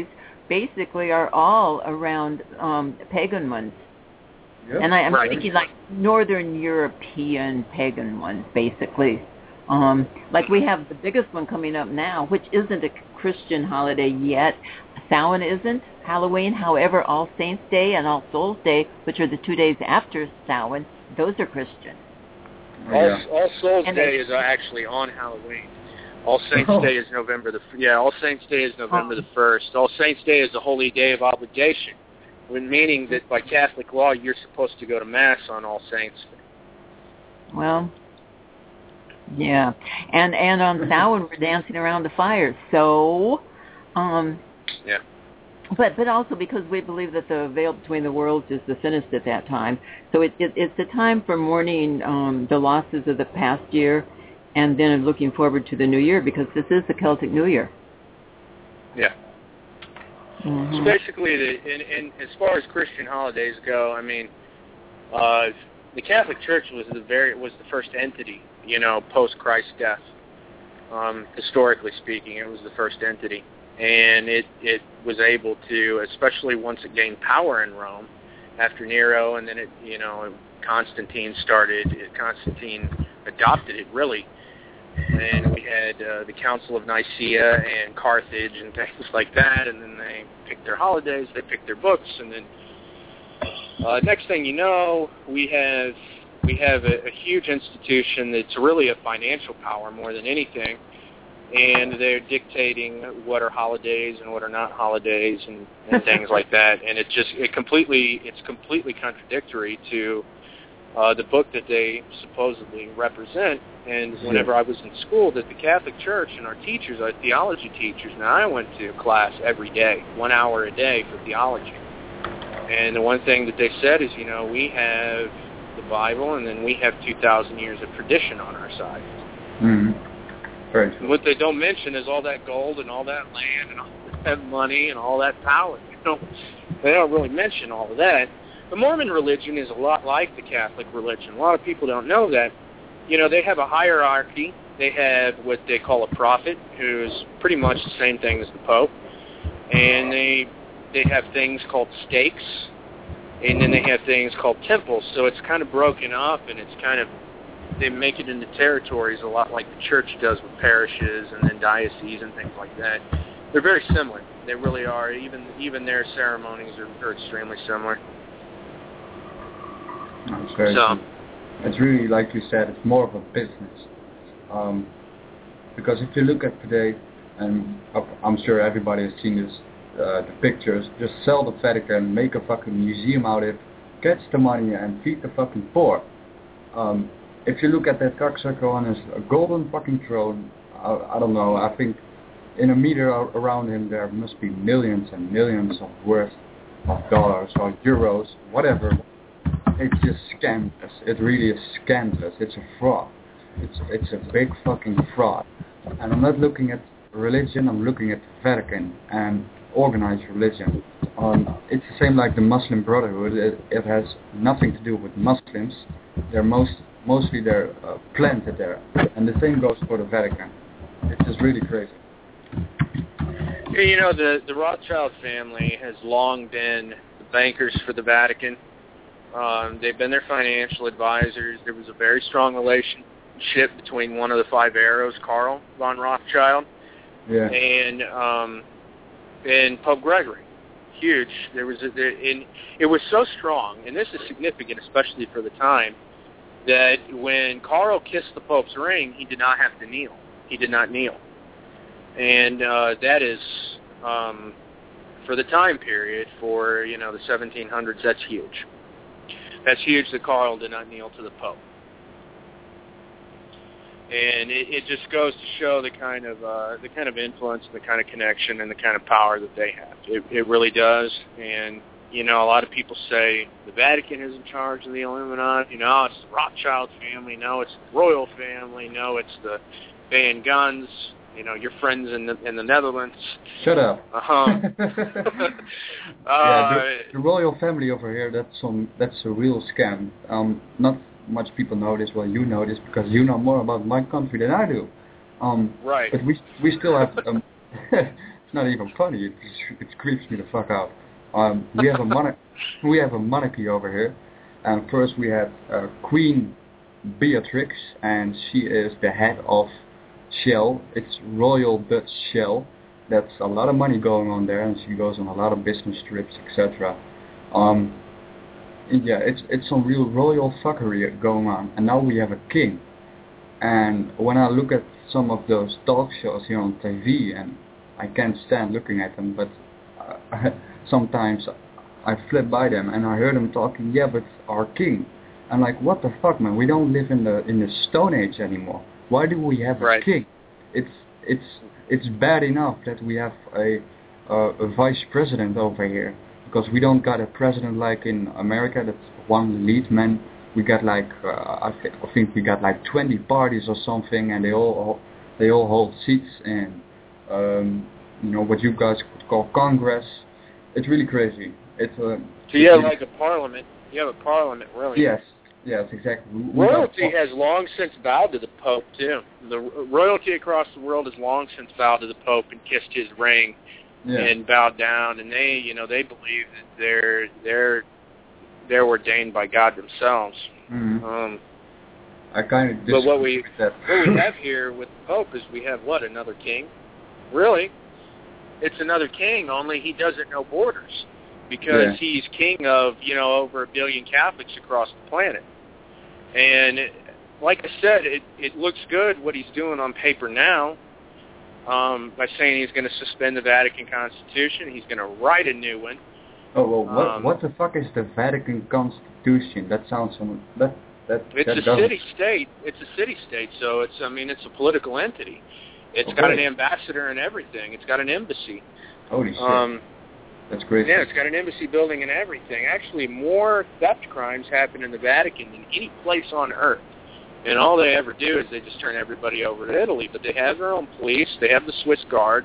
basically are all around pagan ones. Yep. And I'm thinking like Northern European pagan ones, basically. Like we have the biggest one coming up now, which isn't a Christian holiday yet. Samhain isn't, Halloween. However, All Saints' Day and All Souls' Day, which are the 2 days after Samhain, those are Christian. All Souls' Day is actually on Halloween. All Saints' Day is November the 1st. All Saints' Day is a holy day of obligation, meaning that by Catholic law you're supposed to go to Mass on All Saints' Day. Well, yeah, and on Samhain we're dancing around the fire. So, yeah. But also because we believe that the veil between the worlds is the thinnest at that time. So it's a time for mourning the losses of the past year, and then looking forward to the new year, because this is the Celtic New Year. Yeah. Mm-hmm. So basically, in as far as Christian holidays go, I mean, the Catholic Church was the first entity, post Christ's death. Historically speaking, it was the first entity. And it was able to, especially once it gained power in Rome, after Nero, and then Constantine adopted it, really. And we had the Council of Nicaea and Carthage and things like that, and then they picked their holidays, they picked their books, and then next thing you know, we have a huge institution that's really a financial power more than anything. And they're dictating what are holidays and what are not holidays and things like that. And it's completely contradictory to the book that they supposedly represent. And whenever I was in school, that the Catholic Church and our teachers, our theology teachers, now I went to class every day, 1 hour a day for theology. And the one thing that they said is, we have the Bible, and then we have 2,000 years of tradition on our side. Mm-hmm. Right. What they don't mention is all that gold and all that land and all that money and all that power. They don't really mention all of that. The Mormon religion is a lot like the Catholic religion. A lot of people don't know that. They have a hierarchy. They have what they call a prophet, who's pretty much the same thing as the Pope. And they have things called stakes, and then they have things called temples. So it's kind of broken up, and it's kind of, they make it into territories a lot like the church does with parishes and then dioceses and things like that. They're very similar. They really are. Even their ceremonies are extremely similar. That's very true. It's really, like you said, it's more of a business. Because if you look at today, and I'm sure everybody has seen this, the pictures, just sell the Vatican, make a fucking museum out of it, catch the money and feed the fucking poor. If you look at that cocksucker on his golden fucking throne, I don't know, I think in a meter around him there must be millions and millions of worth of dollars or euros, whatever. It's just scandalous. It really is scandalous. It's a fraud. It's a big fucking fraud. And I'm not looking at religion, I'm looking at the Vatican and organized religion. It's the same like the Muslim Brotherhood. It has nothing to do with Muslims. They're mostly they're planted there, and the same goes for the Vatican. It's just really crazy. The Rothschild family has long been the bankers for the Vatican. They've been their financial advisors. There was a very strong relationship between one of the five arrows, Karl von Rothschild, and Pope Gregory. Huge. It was so strong, and this is significant, especially for the time, that when Karl kissed the Pope's ring, he did not have to kneel. He did not kneel. And that is, for the time period, for, the 1700s, that's huge. That's huge that Karl did not kneel to the Pope. And it just goes to show the kind of influence, the kind of connection, and the kind of power that they have. It really does. And a lot of people say the Vatican is in charge of the Illuminati. No, it's the Rothschild family. No, it's the royal family. No, it's the Van Guns. Your friends in the Netherlands. Shut up. The royal family over here, that's a real scam. Not much people know this. Well, you know this because you know more about my country than I do. Right. But we still have not even funny. It creeps me the fuck out. We have a monarchy over here, and first we have Queen Beatrix, and she is the head of Shell. It's Royal Dutch Shell. That's a lot of money going on there, and she goes on a lot of business trips, etc. Yeah, it's some real royal fuckery going on. And now we have a king. And when I look at some of those talk shows here on TV, and I can't stand looking at them, but sometimes I flip by them and I hear them talking, yeah, but our king. I'm like, what the fuck, man? We don't live in the Stone Age anymore. Why do we have a king? It's bad enough that we have a vice president over here, because we don't got a president like in America. That's one lead man. We got like I think we got like 20 parties or something, and they all hold seats in what you guys could call Congress. It's really crazy. So you have like a parliament. You have a parliament, really. Yes, exactly. Royalty has long since bowed to the Pope, too. The royalty across the world has long since bowed to the Pope and kissed his ring and bowed down, and they believe that they're ordained by God themselves. Mm-hmm. I kind of disagree but what we with that. What we have here with the Pope is we have another king? Really? It's another king, only he doesn't know borders, because he's king of, over 1 billion Catholics across the planet. And like I said, it looks good what he's doing on paper now, by saying he's going to suspend the Vatican Constitution. He's going to write a new one. Oh, well, what the fuck is the Vatican Constitution? That sounds it's a city-state. It's a city-state, so it's a political entity. It's got an ambassador and everything. It's got an embassy. Holy shit. That's crazy. Yeah, it's got an embassy building and everything. Actually, more theft crimes happen in the Vatican than any place on earth. And all they ever do is they just turn everybody over to Italy. But they have their own police. They have the Swiss Guard.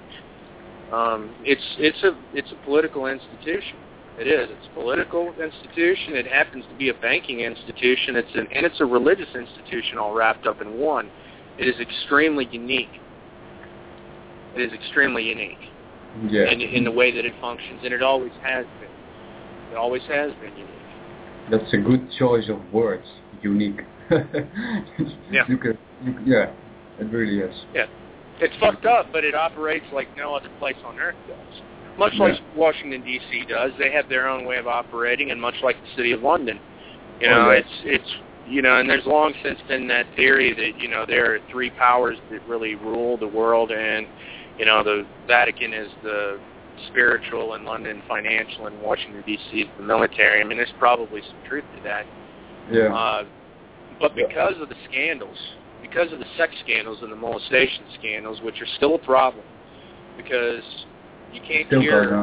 It's a political institution. It is. It's a political institution. It happens to be a banking institution. It's a religious institution all wrapped up in one. It is extremely unique. It is extremely unique. Yeah. In the way that it functions, and it always has been. It always has been unique. That's a good choice of words. Unique. Yeah. It really is. Yeah. It's fucked up, but it operates like no other place on earth does. Much like Washington, D.C. does. They have their own way of operating, and much like the city of London. It's and there's long since been that theory that, there are three powers that really rule the world, and the Vatican is the spiritual, and London financial, and Washington, D.C. is the military. There's probably some truth to that. Yeah. But because of the scandals, because of the sex scandals and the molestation scandals, which are still a problem, because you can't cure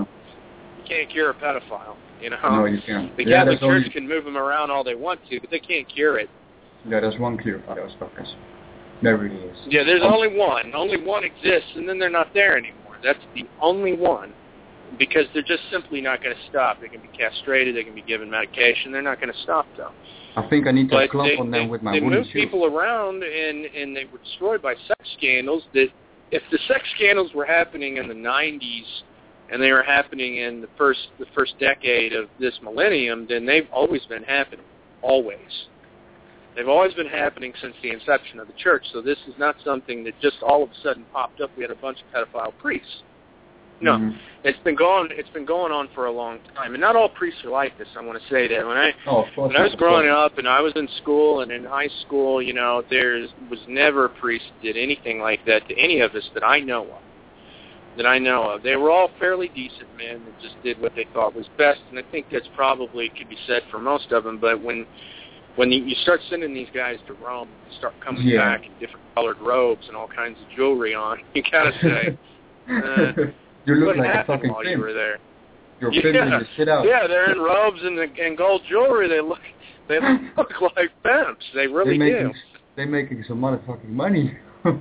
a pedophile. No, you can't. The Catholic Church can move them around all they want to, but they can't cure it. Yeah, there's one cure for those fuckers. There really is. Yeah, there's only one. Only one exists, and then they're not there anymore. That's the only one, because they're just simply not going to stop. They can be castrated. They can be given medication. They're not going to stop, though. I think I need to clump on them with my wooden shoe. They moved people around, and they were destroyed by sex scandals. That if the sex scandals were happening in the 90s, and they were happening in the first decade of this millennium, then they've always been happening. Always. They've always been happening since the inception of the church, so this is not something that just all of a sudden popped up. We had a bunch of pedophile priests. No, it's been going on for a long time, and not all priests are like this. I want to say that when I was growing up and I was in school and in high school, there was never a priest that did anything like that to any of us that I know of. They were all fairly decent men that just did what they thought was best, and I think that's probably could be said for most of them. But when you start sending these guys to Rome, they start coming back in different colored robes and all kinds of jewelry on, you gotta say, you look what like happened a fucking while pimp. You were there? You're pimping the shit out. Yeah, they're in robes and gold jewelry. They look like pimps. They really do. They're making some motherfucking money.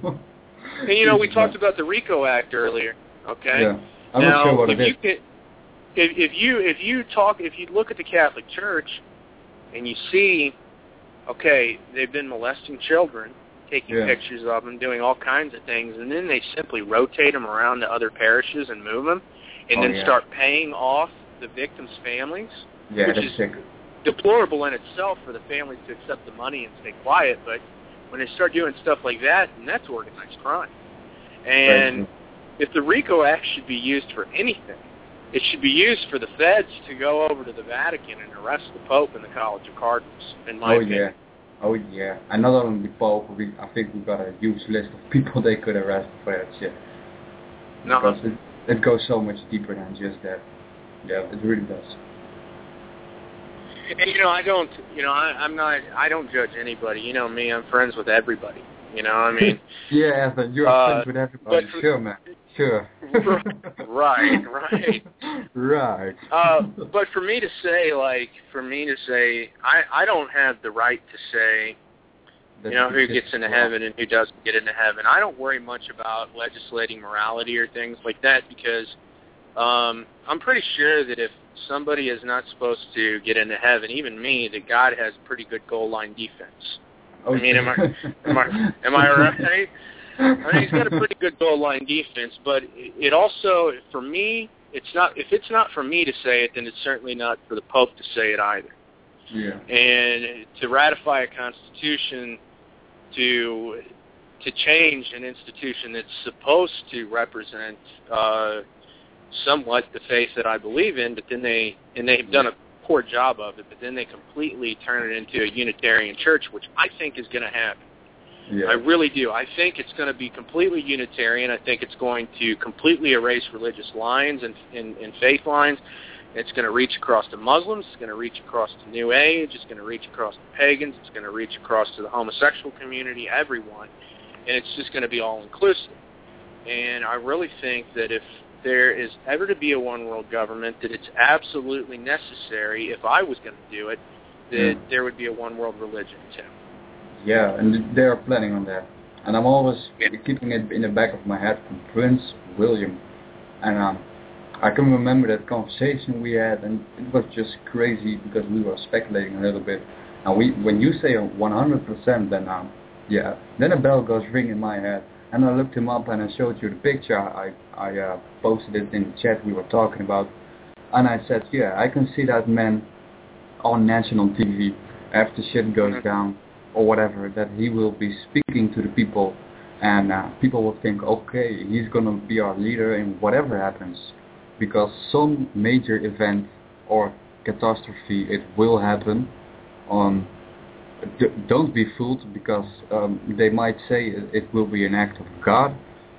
And we talked about the RICO Act earlier. Okay. Yeah. I'm not sure what it is. If you look at the Catholic Church and you see, okay, they've been molesting children, taking pictures of them, doing all kinds of things, and then they simply rotate them around to other parishes and move them, and then start paying off the victims' families, which is deplorable in itself for the families to accept the money and stay quiet, but when they start doing stuff like that, then that's organized crime. And if the RICO Act should be used for anything, it should be used for the feds to go over to the Vatican and arrest the Pope and the College of Cardinals, in my opinion. Oh, yeah. And not only the Pope, I think we've got a huge list of people they could arrest for that shit. Because it goes so much deeper than just that. Yeah, it really does. And, I don't judge anybody. You know me, I'm friends with everybody. You know, I mean... yeah, Evan, you're friends with everybody. Sure, man. Sure. Right. Right. But for me to say, I don't have the right to say, who gets into heaven and who doesn't get into heaven. I don't worry much about legislating morality or things like that because I'm pretty sure that if somebody is not supposed to get into heaven, even me, that God has pretty good goal line defense. I mean, am I right? I mean, he's got a pretty good goal line defense, but it also, for me, it's not. If it's not for me to say it, then it's certainly not for the Pope to say it either. Yeah. And to ratify a constitution, to change an institution that's supposed to represent somewhat the faith that I believe in, but then they've done a poor job of it, but then they completely turn it into a Unitarian church, which I think is going to happen. Yeah. I really do. I think it's going to be completely Unitarian. I think it's going to completely erase religious lines and faith lines. It's going to reach across to Muslims. It's going to reach across to New Age. It's going to reach across to pagans. It's going to reach across to the homosexual community, everyone. And it's just going to be all-inclusive. And I really think that if there is ever to be a one-world government, that it's absolutely necessary, if I was going to do it, that there would be a one-world religion, too. Yeah, and they are planning on that. And I'm always keeping it in the back of my head from Prince William. And I can remember that conversation we had, and it was just crazy because we were speculating a little bit. And when you say 100%, then a bell goes ring in my head. And I looked him up and I showed you the picture. I posted it in the chat we were talking about. And I said, yeah, I can see that man on national TV after shit goes down or whatever, that he will be speaking to the people. And people will think, okay, he's going to be our leader in whatever happens. Because some major event or catastrophe, it will happen. Don't be fooled, because they might say it will be an act of God.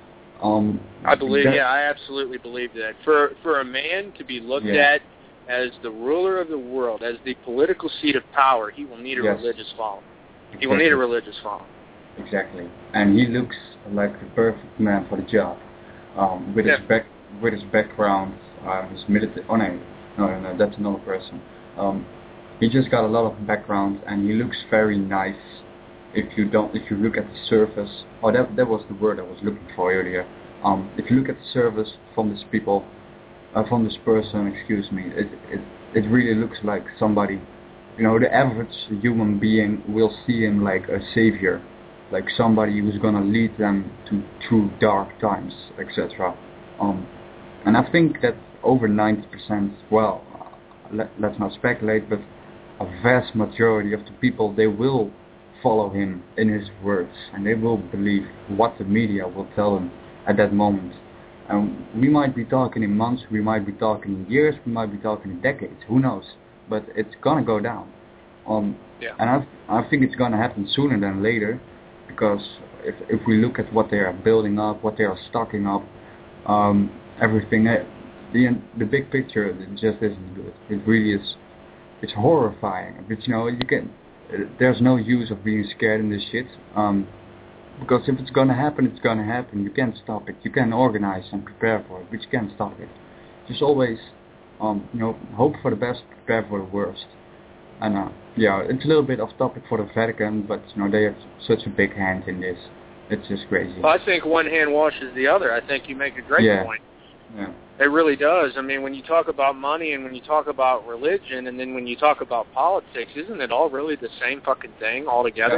I absolutely believe that. For a man to be looked at as the ruler of the world, as the political seat of power, he will need a religious following. Exactly. He will need a religious following. Exactly. And he looks like the perfect man for the job. With his background, his military... Oh, no, that's another person. He just got a lot of background, and he looks very nice. If you look at the surface, that was the word I was looking for earlier. If you look at the surface from this person, it really looks like somebody. The average human being will see him like a savior, like somebody who's gonna lead them through dark times, etc. And I think that over 90%, well, let's not speculate, but a vast majority of the people, they will follow him in his words, and they will believe what the media will tell them at that moment. And we might be talking in months, we might be talking in years, we might be talking in decades, who knows? But it's gonna go down. And I think it's gonna happen sooner than later, because if we look at what they are building up, what they are stocking up, everything, the big picture, it just isn't good. It really is. It's horrifying. But there's no use of being scared in this shit. Because if it's gonna happen, it's gonna happen. You can't stop it. You can organize and prepare for it, but you can't stop it. Just always, hope for the best, prepare for the worst. And it's a little bit off topic for the Vatican, but they have such a big hand in this. It's just crazy. Well, I think one hand washes the other. I think you make a great point. Yeah. It really does. I mean, when you talk about money and when you talk about religion and then when you talk about politics, isn't it all really the same fucking thing altogether?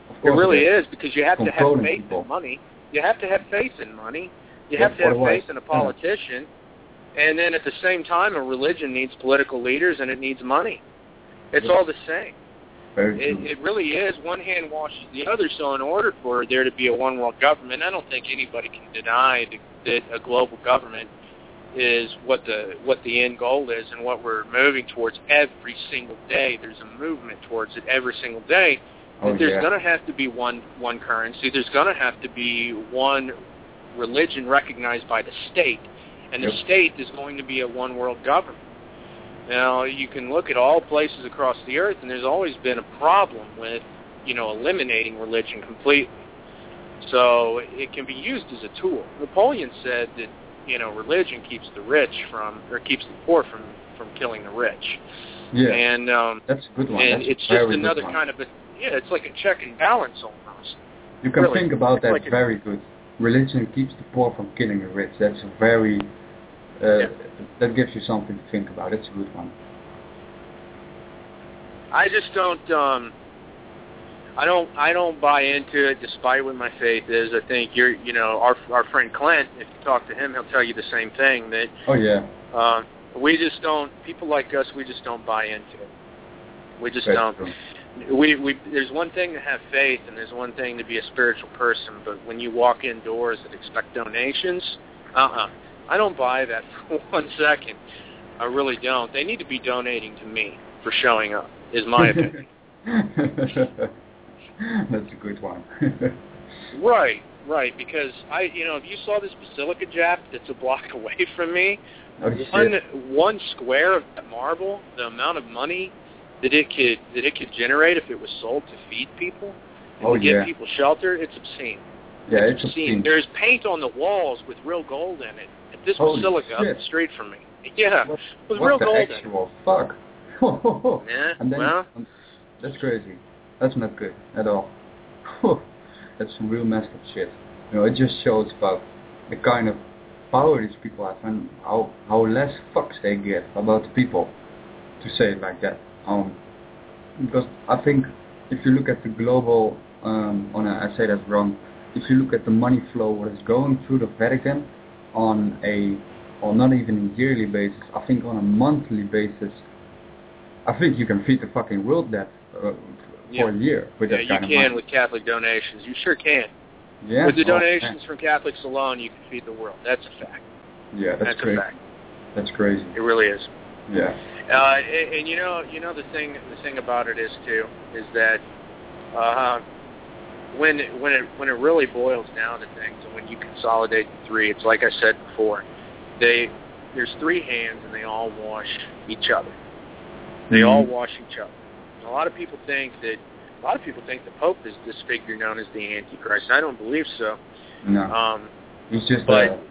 It really is, because you have to have faith in money. You have to have faith in money. You have to have faith in a politician. And then at the same time, a religion needs political leaders and it needs money. It's all the same. It really is. One hand washes the other. So in order for there to be a one world government, I don't think anybody can deny that a global government is what the end goal is and what we're moving towards every single day. There's a movement towards it every single day. There's going to have to be one currency. There's going to have to be one religion recognized by the state, and the state is going to be a one world government. Now, you can look at all places across the earth, and there's always been a problem with, eliminating religion completely. So it can be used as a tool. Napoleon said that, religion keeps the keeps the poor from killing the rich. Yeah, and that's a good one. And that's it's just another kind of it's like a check and balance almost. You can think about that very good. Religion keeps the poor from killing the rich. That's a very that gives you something to think about. It's a good one. I just don't. I don't buy into it, despite what my faith is. I think our friend Clint. If you talk to him, he'll tell you the same thing. That we just don't. People like us, we just don't buy into it. We just don't. True. We there's one thing to have faith, and there's one thing to be a spiritual person. But when you walk indoors and expect donations, I don't buy that for 1 second. I really don't. They need to be donating to me for showing up, is my opinion. That's a good one. Right, because if you saw this Basilica, Jap, that's a block away from me, one square of that marble, the amount of money that it could generate if it was sold to feed people and to give people shelter, it's obscene. Yeah, it's obscene. There's paint on the walls with real gold in it. At this Basilica up the street from me. Yeah, with real gold in it. What the fuck? Yeah, and then, that's crazy. That's not good at all. That's some real messed up shit. It just shows about the kind of power these people have and how less fucks they give about the people, to say it like that. Because I think if you look at the global, I say that wrong, if you look at the money flow what is going through the Vatican on not even a yearly basis, I think on a monthly basis, I think you can feed the fucking world that for a year with that kind of money. Yeah, you can with Catholic donations. You sure can. Yeah. With the donations from Catholics alone, you can feed the world. That's a fact. Yeah, that's crazy. A fact. That's crazy. It really is. Yeah. And the thing about it is that when it really boils down to things, and when you consolidate the three, it's like I said before, there's three hands and they all wash each other. They all wash each other. And a lot of people think the Pope is this figure known as the Antichrist. I don't believe so. No. He's just.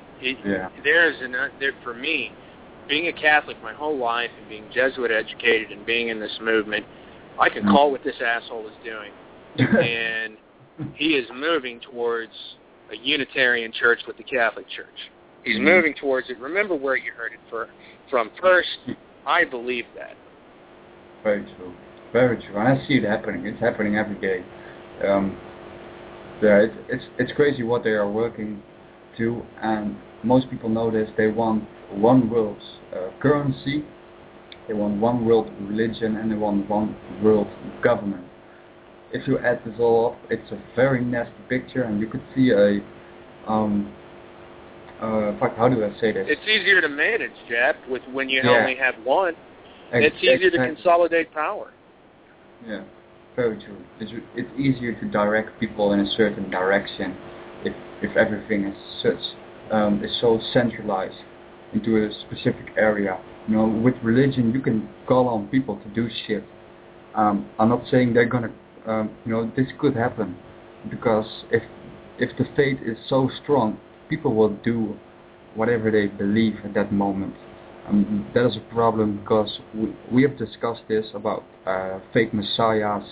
For me, being a Catholic my whole life and being Jesuit educated and being in this movement, I can call what this asshole is doing. And he is moving towards a Unitarian church with the Catholic Church. He's moving towards it. Remember where you heard it from first. I believe that. Very true. Very true. And I see it happening. It's happening every day. It's crazy what they are working to, and most people know this. They want one world currency, they want one world religion, and they want one world government. If you add this all up, it's a very nasty picture, and you could see how do I say this? It's easier to manage, Jap, when you only have one. It's easier to consolidate power. Yeah, very true. It's easier to direct people in a certain direction if everything is so centralized into a specific area. With religion, you can call on people to do shit. I'm not saying they're gonna, this could happen, because if the faith is so strong, people will do whatever they believe at that moment. That is a problem, because we have discussed this about fake messiahs,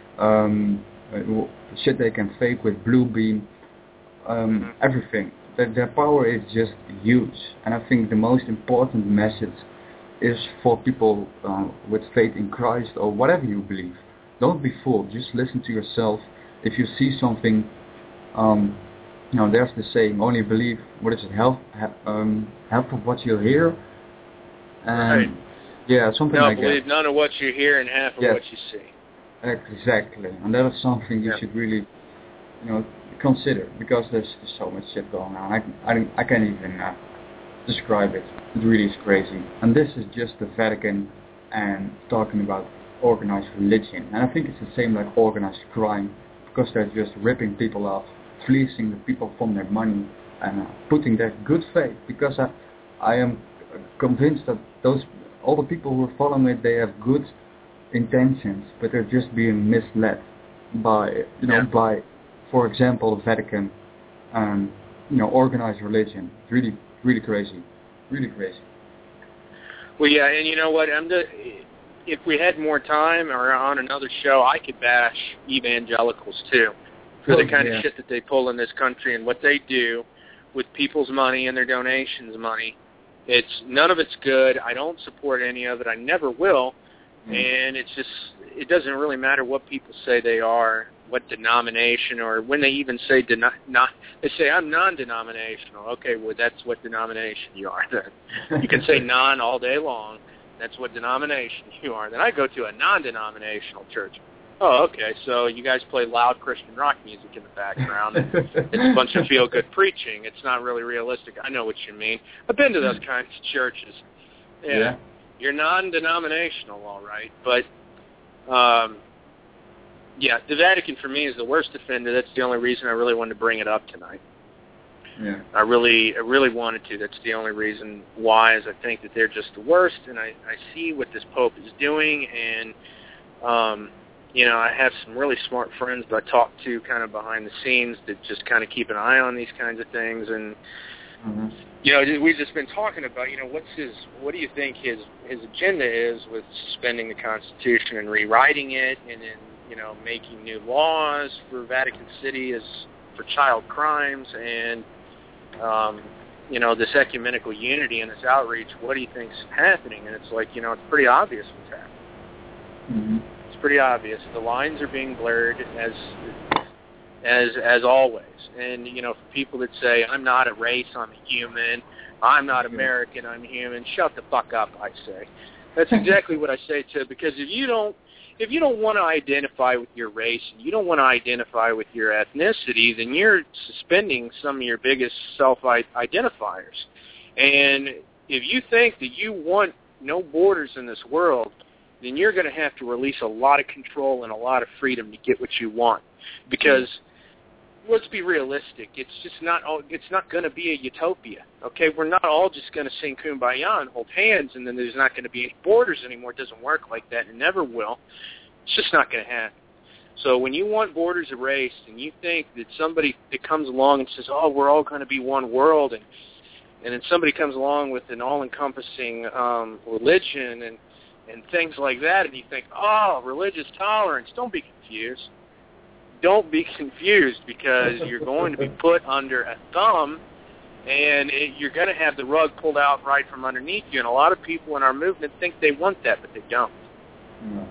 shit they can fake with Bluebeam, everything. Their power is just huge, and I think the most important message is for people with faith in Christ or whatever you believe. Don't be fooled. Just listen to yourself if you see something, there's the saying, only believe what is it, half of what you hear, and right. Yeah, something like that. No, believe none of what you hear and half of what you see. Exactly, and that is something you should really, consider, because there's so much shit going on. I can't even describe it. It really is crazy. And this is just the Vatican and talking about organized religion. And I think it's the same like organized crime, because they're just ripping people off, fleecing the people from their money, and putting their good faith. Because I am convinced that all the people who are following it, they have good intentions, but they're just being misled by, by, for example, the Vatican and, organized religion. It's really, really crazy. Really crazy. Well, yeah, and you know what? If we had more time or on another show, I could bash evangelicals too for the kind of shit that they pull in this country and what they do with people's money and their donations money. None of it's good. I don't support any of it. I never will. And it doesn't really matter what people say they are, what denomination, or when they even say they say I'm non-denominational. Okay, well that's what denomination you are then. You can say non all day long. That's what denomination you are. Then I go to a non-denominational church. Oh, okay, so you guys play loud Christian rock music in the background. It's a bunch of feel-good preaching. It's not really realistic. I know what you mean. I've been to those kinds of churches. Yeah. You're non-denominational, all right. But, the Vatican for me is the worst offender. That's the only reason I really wanted to bring it up tonight. Yeah. I really wanted to. That's the only reason why, is I think that they're just the worst, and I see what this Pope is doing, and, I have some really smart friends that I talk to kind of behind the scenes that just kind of keep an eye on these kinds of things, and, we've just been talking about, what do you think his agenda is with suspending the Constitution and rewriting it, and then, making new laws for Vatican City for child crimes, and, this ecumenical unity and this outreach. What do you think's happening? And it's like, it's pretty obvious what's happening. Mm-hmm. It's pretty obvious. The lines are being blurred as always. And, for people that say, I'm not a race, I'm a human, I'm not American, I'm human, shut the fuck up, I say. That's exactly what I say to, because if you don't want to identify with your race, and you don't want to identify with your ethnicity, then you're suspending some of your biggest self-identifiers. And if you think that you want no borders in this world, then you're going to have to release a lot of control and a lot of freedom to get what you want. Because let's be realistic. It's not going to be a utopia. Okay, we're not all just going to sing Kumbaya and hold hands, and then there's not going to be any borders anymore. It doesn't work like that, and it never will. It's just not going to happen. So when you want borders erased, and you think that somebody that comes along and says, "Oh, we're all going to be one world," and then somebody comes along with an all-encompassing religion and things like that, and you think, "Oh, religious tolerance," don't be confused. Don't be confused, because you're going to be put under a thumb, and you're going to have the rug pulled out right from underneath you. And a lot of people in our movement think they want that, but they don't. No.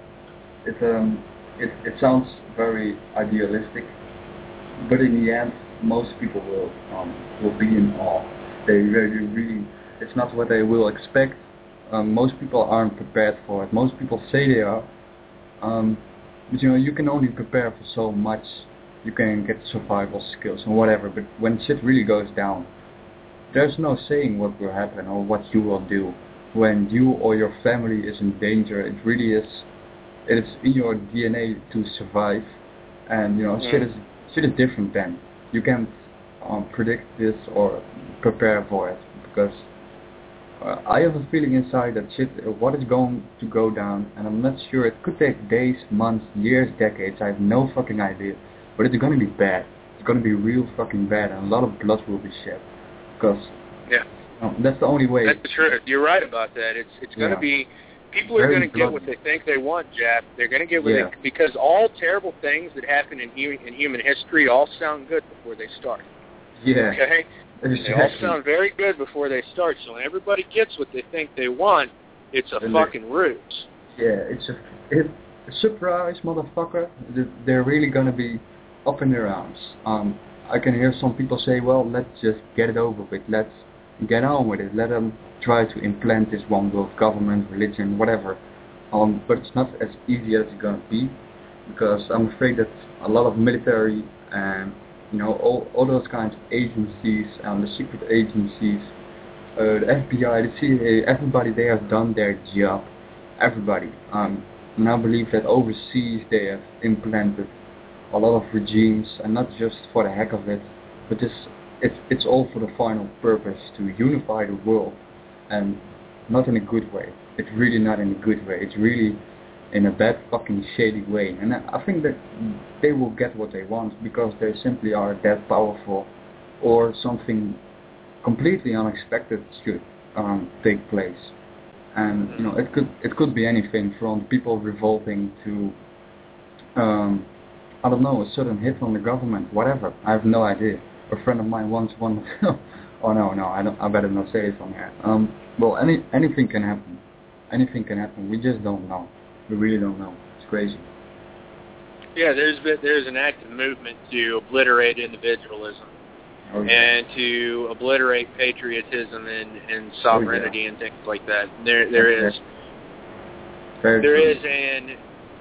It sounds very idealistic, but in the end, most people will be in awe. They really, it's not what they will expect. Most people aren't prepared for it. Most people say they are. But you can only prepare for so much. You can get survival skills and whatever, but when shit really goes down, there's no saying what will happen or what you will do. When you or your family is in danger, it really is. It is in your DNA to survive, and shit is different then. You can't predict this or prepare for it, because I have a feeling inside that what is going to go down, and I'm not sure. It could take days, months, years, decades. I have no fucking idea. But it's going to be bad. It's going to be real fucking bad, and a lot of blood will be shed. Because that's the only way. That's the truth. You're right about that. It's going to be, people are going to get what they think they want, Jeff. They're going to get what they, because all terrible things that happen in human history all sound good before they start. Yeah. Okay? Exactly. They all sound very good before they start, so when everybody gets what they think they want, it's a fucking ruse. Yeah, it's a surprise, motherfucker. They're really going to be up in their arms. I can hear some people say, well, let's just get it over with. Let's get on with it. Let them try to implant this one world government, religion, whatever. But it's not as easy as it's going to be, because I'm afraid that a lot of military and all those kinds of agencies, the secret agencies, the FBI, the CIA, everybody, they have done their job. Everybody. And I believe that overseas they have implanted a lot of regimes, and not just for the heck of it, but it's all for the final purpose to unify the world, and not in a good way. It's really not in a good way. It's really in a bad fucking shady way. And I think that they will get what they want because they simply are that powerful, or something completely unexpected should take place. And it could be anything from people revolting to I don't know, a sudden hit on the government, whatever. I have no idea. A friend of mine once wanted oh no, I better not say it on here. Well, anything can happen. Anything can happen. We just don't know. We really don't know. It's crazy. Yeah, there's an active movement to obliterate individualism. Oh, yeah. And to obliterate patriotism and sovereignty and things like that. There is. And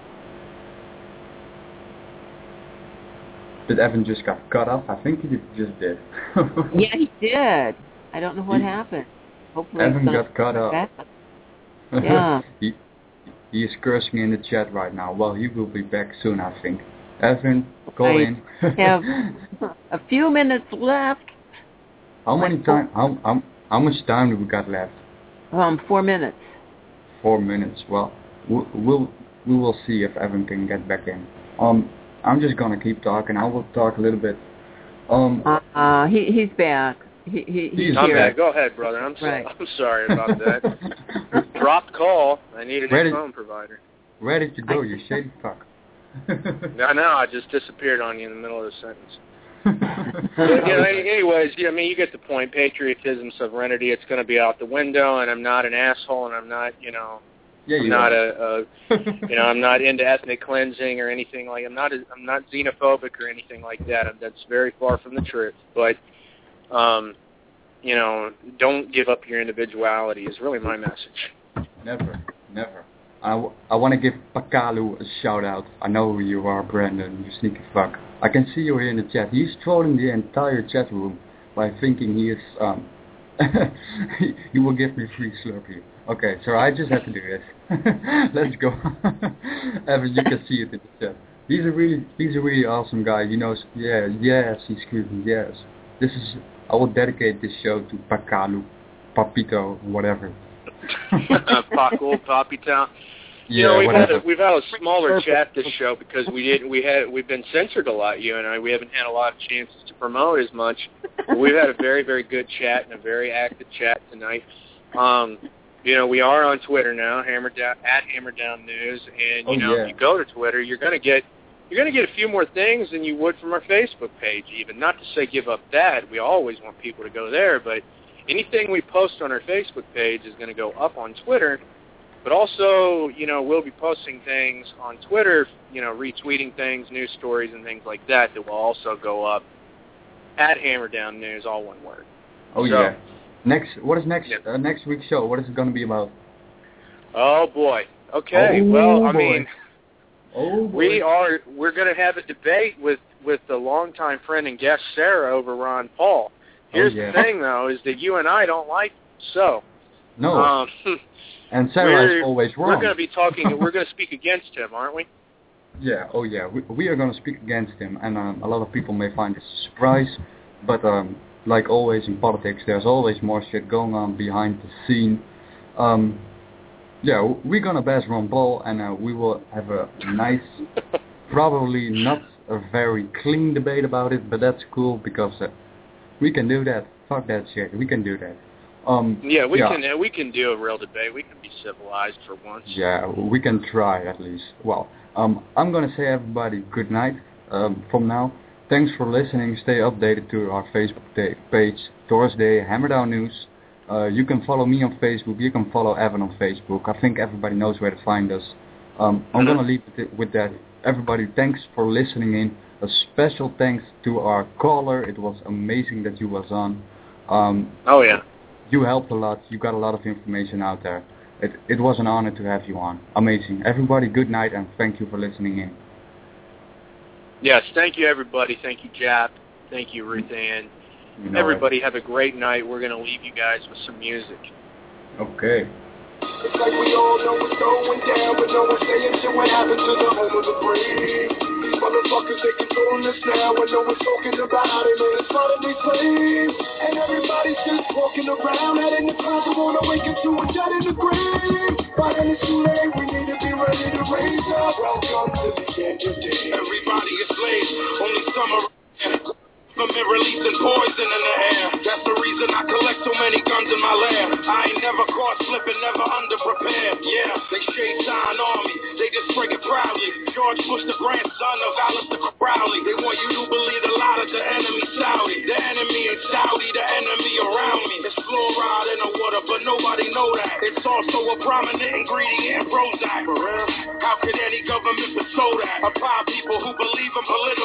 did Evan just got cut off? I think he just did. Yeah, he did. I don't know what happened. Hopefully Evan got cut off. Yeah. He is cursing in the chat right now. Well, he will be back soon, I think. Evan, call in. Have a few minutes left. How much time do we got left? 4 minutes. 4 minutes. Well, we will see if Evan can get back in. I'm just gonna keep talking. I will talk a little bit. He's back. He's I'm here. back. Go ahead, brother. I'm sorry about that. Dropped call. I needed a phone provider. Where did you go, you shady fuck? No, I just disappeared on you in the middle of the sentence. Anyways, you get the point. Patriotism, sovereignty, it's going to be out the window, and I'm not an asshole, and I'm not, I'm not I'm not into ethnic cleansing or anything like. I'm not xenophobic or anything like that. That's very far from the truth. But don't give up your individuality is really my message. Never. I want to give Pakalu a shout out. I know who you are, Brandon, you sneaky fuck. I can see you here in the chat. He's trolling the entire chat room by thinking he is he will give me free Slurpee. Okay, so I just have to do this. Let's go. Evan, you can see it in the chat. He's a really awesome guy. He knows. Yes, he's screaming. Yes. I will dedicate this show to Pakalu, Papito, whatever. Paco, Papito. We've had a smaller chat this show because we've been censored a lot. You and I, we haven't had a lot of chances to promote as much. But we've had a very, very good chat and a very active chat tonight. We are on Twitter now, @HammerDown News, and if you go to Twitter, you're gonna get a few more things than you would from our Facebook page. Even not to say give up that, we always want people to go there, but anything we post on our Facebook page is going to go up on Twitter. But also, we'll be posting things on Twitter, retweeting things, news stories, and things like that will also go up @HammerDown News, all one word. Oh, so, yeah. What is next? Yeah. Next week's show, what is it going to be about? Oh, boy. Okay, we're going to have a debate with the longtime friend and guest Sarah over Ron Paul. Here's the thing, though, is that you and I don't like so. No. And Sarah is always wrong. We're going to be talking. We're going to speak against him, aren't we? Yeah. Oh, yeah. We are going to speak against him, and a lot of people may find this a surprise. But like always in politics, there's always more shit going on behind the scene. We're going to bash Ron Paul, and we will have a nice, probably not a very clean debate about it, but that's cool because we can do that. Fuck that shit. We can do that. We can do a real debate. We can be civilized for once. Yeah, we can try at least. Well, I'm going to say everybody good night from now. Thanks for listening. Stay updated to our Facebook page, Thursday, HammerDown News. You can follow me on Facebook. You can follow Evan on Facebook. I think everybody knows where to find us. I'm going to leave it with that. everybody, thanks for listening in. A special thanks to our caller. It was amazing that you was on. Oh yeah. You helped a lot. You got a lot of information out there. It was an honor to have you on. Amazing. Everybody, good night, and thank you for listening in. Yes, thank you, everybody. Thank you, Jap. Thank you, Ruth Ann. Everybody have a great night. We're going to leave you guys with some music. Okay. It's like we all know what's going down, but no one's saying shit what happened to the home of the brave. These motherfuckers, they controlling us now, and no one's talking about how they made us finally slaves. And everybody's just walking around, head in the clouds, who wanna wake up to a dead in the grave. But then it's too late, we need to be ready to raise up. Welcome to the end of days. Everybody is slaves, only some are releasing poison in the air. That's the reason I collect so many guns in my lab. I ain't never caught slipping, never underprepared. Yeah, they shade sign on me, they just spray it proudly. George Bush, the grandson of Aleister Crowley. They want you to believe a lot of the enemy Saudi. The enemy ain't Saudi, the enemy around me. It's fluoride in the water, but nobody know that. It's also a prominent ingredient in Prozac. For real? How could any government bestow that upon people who believe in political